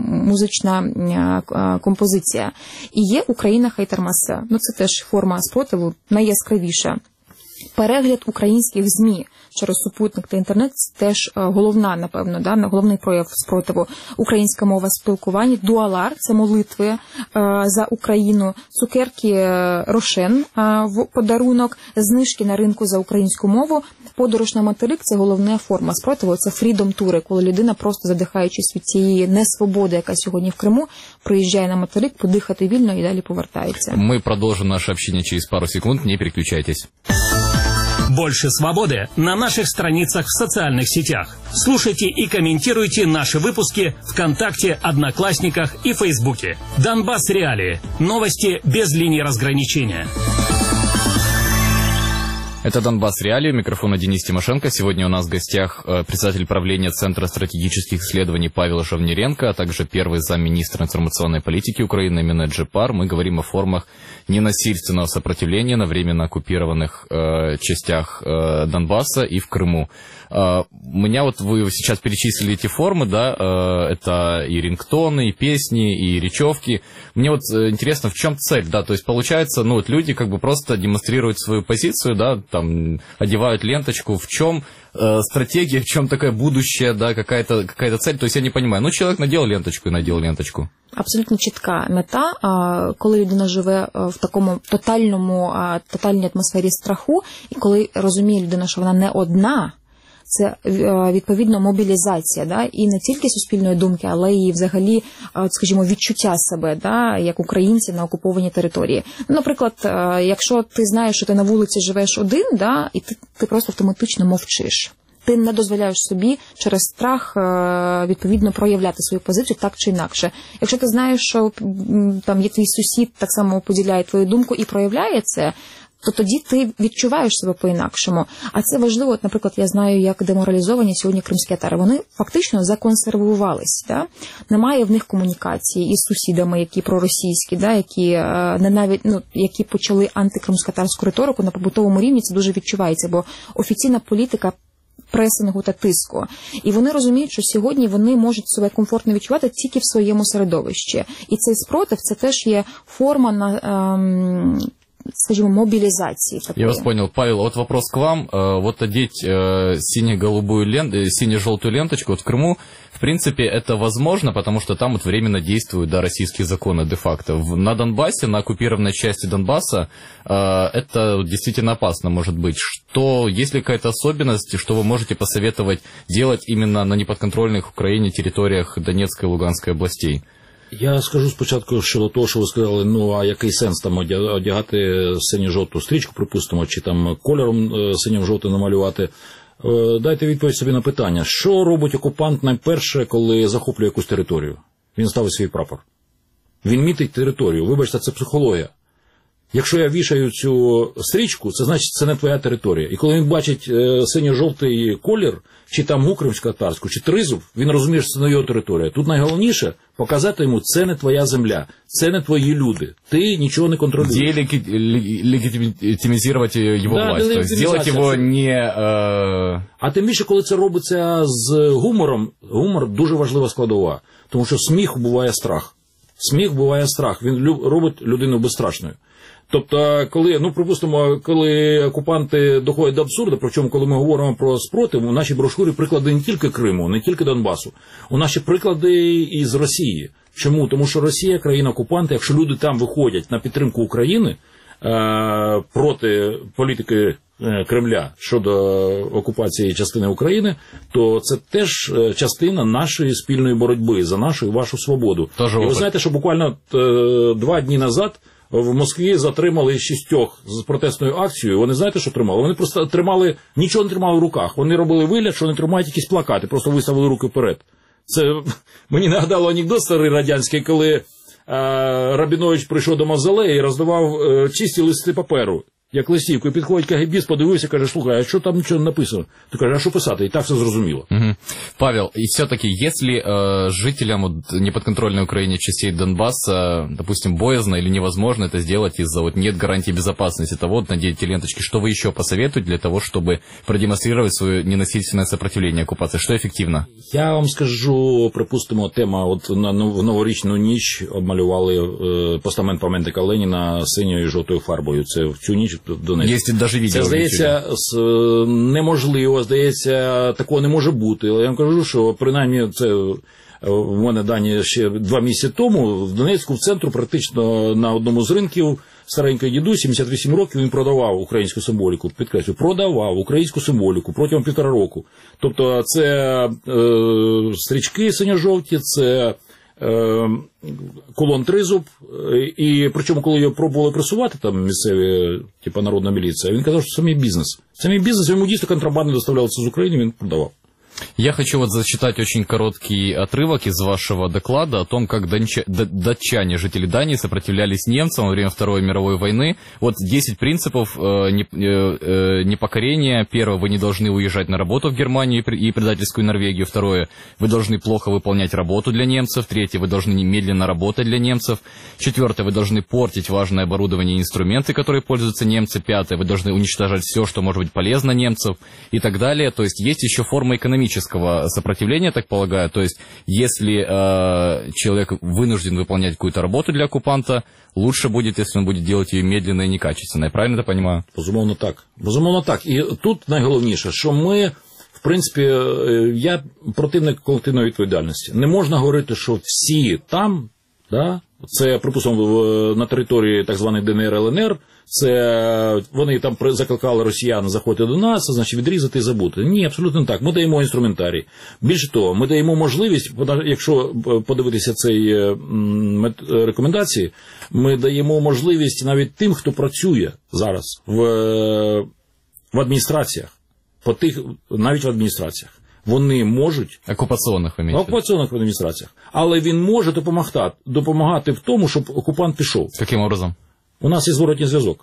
музична композиція. І є «Україна хайтармаса». Ну, це теж форма спротиву найяскравіша. Перегляд українських ЗМІ через супутник та інтернет – це теж головна, напевно, головний прояв спротиву. Українська мова спілкування, дуалар – це молитви за Україну, цукерки Рошен в подарунок, знижки на ринку за українську мову, подорож на материк – це головна форма спротиву, це фрідом-тури, коли людина просто задихаючись від цієї несвободи, яка сьогодні в Криму, приїжджає на материк, подихати вільно і далі повертається. Ми продовжимо наше общение через пару секунд, не переключайтесь. Больше свободы на наших страницах в социальных сетях. Слушайте и комментируйте наши выпуски ВКонтакте, Одноклассниках и Фейсбуке. Донбасс Реалии. Новости без линии разграничения. Это «Донбасс Реалии», микрофона Денис Тимошенко. Сегодня у нас в гостях председатель правления Центра стратегических исследований Павел Жавниренко, а также первый замминистра информационной политики Украины Эмине Джепар. Мы говорим о формах ненасильственного сопротивления на временно оккупированных частях Донбасса и в Крыму. Меня вот вы сейчас перечислили эти формы, да, это и рингтоны, и песни, и речевки. Мне вот интересно, в чем цель, да, то есть получается, ну вот люди как бы просто демонстрируют свою позицию, да, там одевают ленточку, в чем стратегия, в чем такое будущее, да, какая-то цель, то есть я не понимаю, ну человек надел ленточку и надел ленточку. Абсолютно чітка мета, коли людина живе в такому тотальній атмосфері страху, і коли розуміє людина, що вона не одна, це, відповідно, мобілізація, да, і не тільки суспільної думки, але і взагалі, скажімо, відчуття себе, да, як українці на окупованій території. Наприклад, якщо ти знаєш, що ти на вулиці живеш один, да, і ти просто автоматично мовчиш. Ти не дозволяєш собі через страх, відповідно, проявляти свою позицію так чи інакше. Якщо ти знаєш, що там є твій сусід, так само поділяє твою думку і проявляє це, то тоді ти відчуваєш себе по-інакшому. А це важливо, от, наприклад, я знаю, як деморалізовані сьогодні кримські татари. Вони фактично законсервувались. Да? Немає в них комунікації із сусідами, які проросійські, да? Які почали антикримськотатарську риторику на побутовому рівні. Це дуже відчувається, бо офіційна політика пресингу та тиску. І вони розуміють, що сьогодні вони можуть себе комфортно відчувати тільки в своєму середовищі. І цей спротив – це теж є форма скажем, мобилизации. Такой. Я вас понял. Павел, вот вопрос к вам. Вот одеть сине-желтую ленточку вот в Крыму, в принципе, это возможно, потому что там вот временно действуют, да, российские законы де-факто. На Донбассе, на оккупированной части Донбасса, это действительно опасно может быть. Есть ли какая-то особенность, что вы можете посоветовать делать именно на неподконтрольных Украине территориях Донецкой и Луганской областей? Я скажу спочатку щодо того, що ви сказали, ну а який сенс там одягати синьо-жовту стрічку, припустимо, чи там кольором синьо-жовтим намалювати. Дайте відповідь собі на питання, що робить окупант найперше, коли захоплює якусь територію? Він ставить свій прапор. Він мітить територію. Вибачте, це психологія. Якщо я вішаю цю стрічку, це значить, це не твоя територія. І коли він бачить синьо-жовтий колір, чи там кримсько-татарську, чи тризуб, він розуміє, що це не його територія. Тут найголовніше показати йому, це не твоя земля, це не твої люди, ти нічого не контролюєш. Делегитимизировать его власть, то есть сделать его не... А тим більше, коли це робиться з гумором, гумор дуже важлива складова, тому що сміх буває страх. Сміх буває страх, він робить людину безстрашною. Тобто, коли, припустимо, коли окупанти доходять до абсурду, причому, коли ми говоримо про спротив, у нашій брошурі приклади не тільки Криму, не тільки Донбасу, у наші приклади із Росії. Чому? Тому що Росія – країна-окупант, якщо люди там виходять на підтримку України проти політики Кремля щодо окупації частини України, то це теж частина нашої спільної боротьби за нашу і вашу свободу. І ви знаєте, що буквально 2 дні назад в Москві затримали 6 з протестною акцією. Вони знаєте, що тримали? Вони просто нічого не тримали в руках. Вони робили вигляд, що вони тримають якісь плакати, просто виставили руки вперед. Це мені нагадало анекдот старий радянський, коли Рабінович прийшов до Мавзолея і роздавав чисті листи паперу, як листівку. І підходить КГБіст, подивився, каже, слухай, а що там нічого не написано? Ти кажеш, а що писати? І так все зрозуміло. Угу. Павел, и все-таки, если жителям неподконтрольной Украине частей Донбасса, допустим, боязно или невозможно это сделать из-за нет гарантии безопасности, того надеть ленточки, что вы еще посоветуете для того, чтобы продемонстрировать свое ненасильственное сопротивление оккупации? Что эффективно? Я вам скажу, припустимо, тема, в новорічну ніч обмалювали постамент пам'ятника Леніна синьою і жовтою фарбою. Це в цю ніч хочуть в Донецьку. Є навіть відео. Це, здається, неможливо, здається, такого не може бути. Але я вам кажу, що принаймні це... В мене дані ще 2 місяці тому в Донецьку, в центру, практично на одному з ринків, старенький дідусь, 78 років, він продавав українську символіку, підкреслюю, продавав українську символіку протягом 1,5 року. Тобто це стрічки синьо-жовті, це колон Тризуб, і причому, коли його пробували пресувати, там місцеві, типу народна міліція, він казав, що це мій бізнес. Це мій бізнес, йому дійсно контрабанду доставлялося з України, він продавав. Я хочу вот зачитать очень короткий отрывок из вашего доклада о том, как датчане, жители Дании, сопротивлялись немцам во время Второй мировой войны. Вот 10 принципов непокорения. Первое, вы не должны уезжать на работу в Германию и предательскую Норвегию. Второе, вы должны плохо выполнять работу для немцев. Третье, вы должны немедленно работать для немцев. Четвертое, вы должны портить важное оборудование и инструменты, которые пользуются немцы. Пятое, вы должны уничтожать все, что может быть полезно немцев и так далее. То есть есть еще форма экономического сопротивления, так полагаю. То есть, если человек вынужден выполнять какую-то работу для оккупанта, лучше будет, если он будет делать ее медленно и некачественно. Я правильно это понимаю? Безумовно так. Безумовно так. І тут найголовніше, що ми, в принципі, я противник колективної відповідальності. Не можна говорити, що всі там, да, це, припустимо, на території так званої ДНР, ЛНР, це вони там закликали росіян заходити до нас, значить відрізати і забути. Ні, абсолютно не так. Ми даємо інструментарій. Більше того, ми даємо можливість, якщо подивитися ці рекомендації, ми даємо можливість навіть тим, хто працює зараз в адміністраціях, навіть в адміністраціях. Вони можуть... Окупаційних адміністраціях. Але він може допомагати в тому, щоб окупант пішов. Яким образом? У нас є зворотній зв'язок.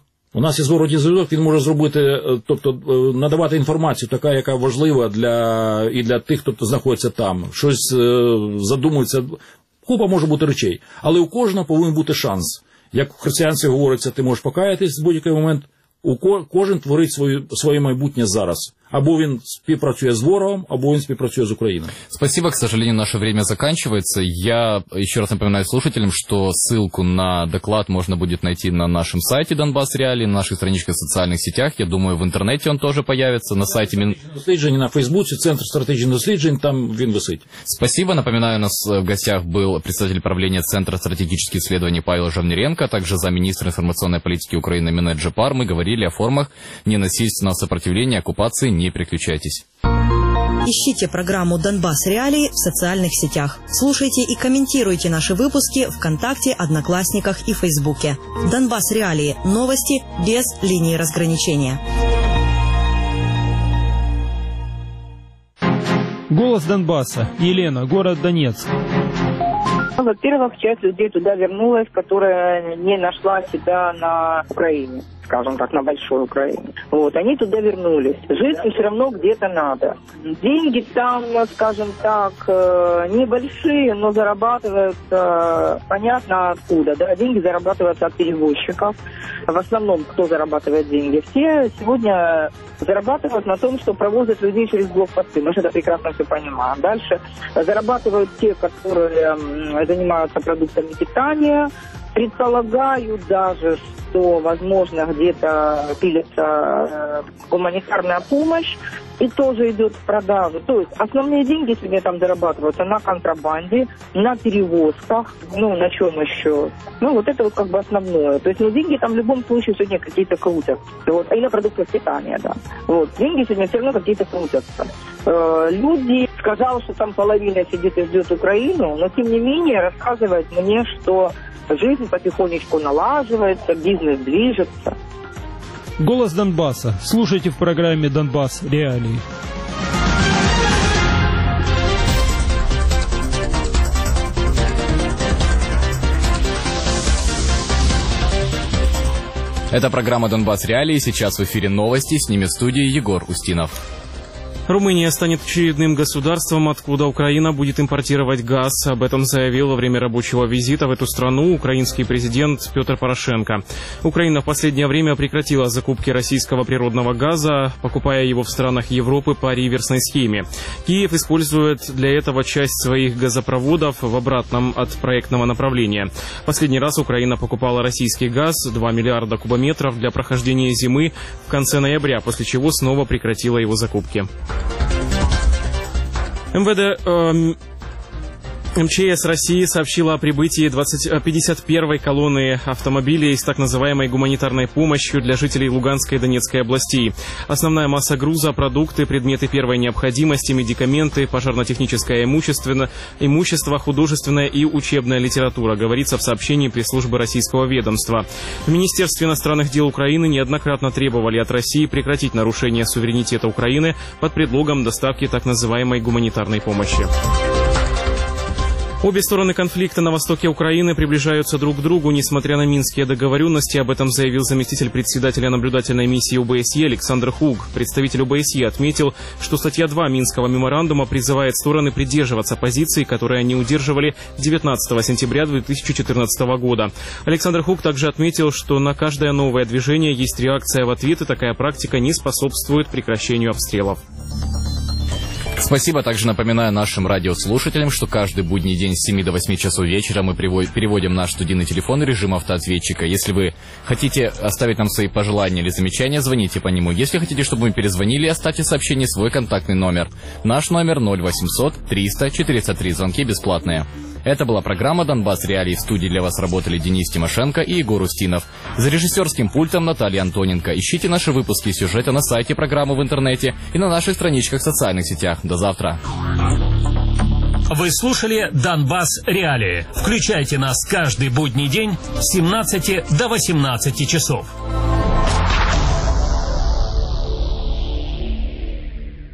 Він може зробити, тобто надавати інформацію, така, яка важлива для тих, хто знаходиться там. Щось задумується. Купа може бути речей. Але у кожного повинен бути шанс. Як в християнстві говориться, ти можеш покаятись в будь-який момент. Кожен творить своє майбутнє зараз. Або він співпрацює з ворогом, або він співпрацює з Украиной. Спасибо, к сожалению, наше время заканчивается. Я еще раз напоминаю слушателям, что ссылку на доклад можно будет найти на нашем сайте Донбасс Реалии, на наших страничках в социальных сетях. Я думаю, в интернете он тоже появится, на сайте досліджень, на Фейсбуці, Центр стратегічних досліджень, там він висить. Спасибо. Напоминаю, у нас в гостях был председатель правления Центра стратегических исследований Павел Жавнеренко, а также замминистра информационной политики Украины Минет Джепар. Мы говорили о формах ненасильственного сопротивления оккупации. Не переключайтесь. Ищите программу «Донбасс Реалии» в социальных сетях. Слушайте и комментируйте наши выпуски ВКонтакте, Одноклассниках и Фейсбуке. «Донбасс Реалии» – новости без линии разграничения. Голос Донбасса. Елена, город Донецк. Во-первых, часть людей туда вернулась, которая не нашла себя на Украине, скажем так, на большой Украине. Вот, они туда вернулись. Жить им все равно где-то надо. Деньги там, скажем так, небольшие, но зарабатываются понятно откуда. Да? Деньги зарабатываются от перевозчиков. В основном, кто зарабатывает деньги? Все сегодня зарабатывают на том, что провозят людей через блокпосты. Мы же это прекрасно все понимаем. Дальше зарабатывают те, которые занимаются продуктами питания. Предполагаю даже, что, возможно, где-то пилится гуманитарная помощь и тоже идет в продажу. То есть основные деньги сегодня там зарабатываются на контрабанде, на перевозках, на чем еще. Вот это вот как бы основное. То есть, деньги там в любом случае сегодня какие-то крутятся. Вот, и на продуктах питания, да. Вот, деньги сегодня все равно какие-то крутятся. Люди сказали, что там половина сидит и ждет Украину, но тем не менее рассказывают мне, что жизнь потихонечку налаживается, бизнес движется. Голос Донбасса. Слушайте в программе «Донбасс Реалии». Это программа «Донбасс Реалии». Сейчас в эфире новости. С ними в студии Егор Устинов. Румыния станет очередным государством, откуда Украина будет импортировать газ. Об этом заявил во время рабочего визита в эту страну украинский президент Петр Порошенко. Украина в последнее время прекратила закупки российского природного газа, покупая его в странах Европы по реверсной схеме. Киев использует для этого часть своих газопроводов в обратном от проектного направления. Последний раз Украина покупала российский газ 2 миллиарда кубометров для прохождения зимы в конце ноября, после чего снова прекратила его закупки. МЧС России сообщила о прибытии 51-й колонны автомобилей с так называемой гуманитарной помощью для жителей Луганской и Донецкой областей. Основная масса груза, продукты, предметы первой необходимости, медикаменты, пожарно-техническое имущество, художественная и учебная литература, говорится в сообщении пресс-службы российского ведомства. В Министерстве иностранных дел Украины неоднократно требовали от России прекратить нарушение суверенитета Украины под предлогом доставки так называемой гуманитарной помощи. Обе стороны конфликта на востоке Украины приближаются друг к другу, несмотря на минские договоренности. Об этом заявил заместитель председателя наблюдательной миссии ОБСЕ Александр Хуг. Представитель ОБСЕ отметил, что статья 2 Минского меморандума призывает стороны придерживаться позиции, которые они удерживали 19 сентября 2014 года. Александр Хуг также отметил, что на каждое новое движение есть реакция в ответ, и такая практика не способствует прекращению обстрелов. Спасибо. Также напоминаю нашим радиослушателям, что каждый будний день с 7 до 8 часов вечера мы переводим наш студийный телефон в режим автоответчика. Если вы хотите оставить нам свои пожелания или замечания, звоните по нему. Если хотите, чтобы мы перезвонили, оставьте сообщение, свой контактный номер. Наш номер 0800 300 403. Звонки бесплатные. Это была программа «Донбасс Реалии». В студии для вас работали Денис Тимошенко и Егор Устинов. За режиссерским пультом Наталья Антоненко. Ищите наши выпуски и сюжеты на сайте программы в интернете и на наших страничках в социальных сетях. До завтра. Вы слушали «Донбасс Реалии». Включайте нас каждый будний день с 17 до 18 часов.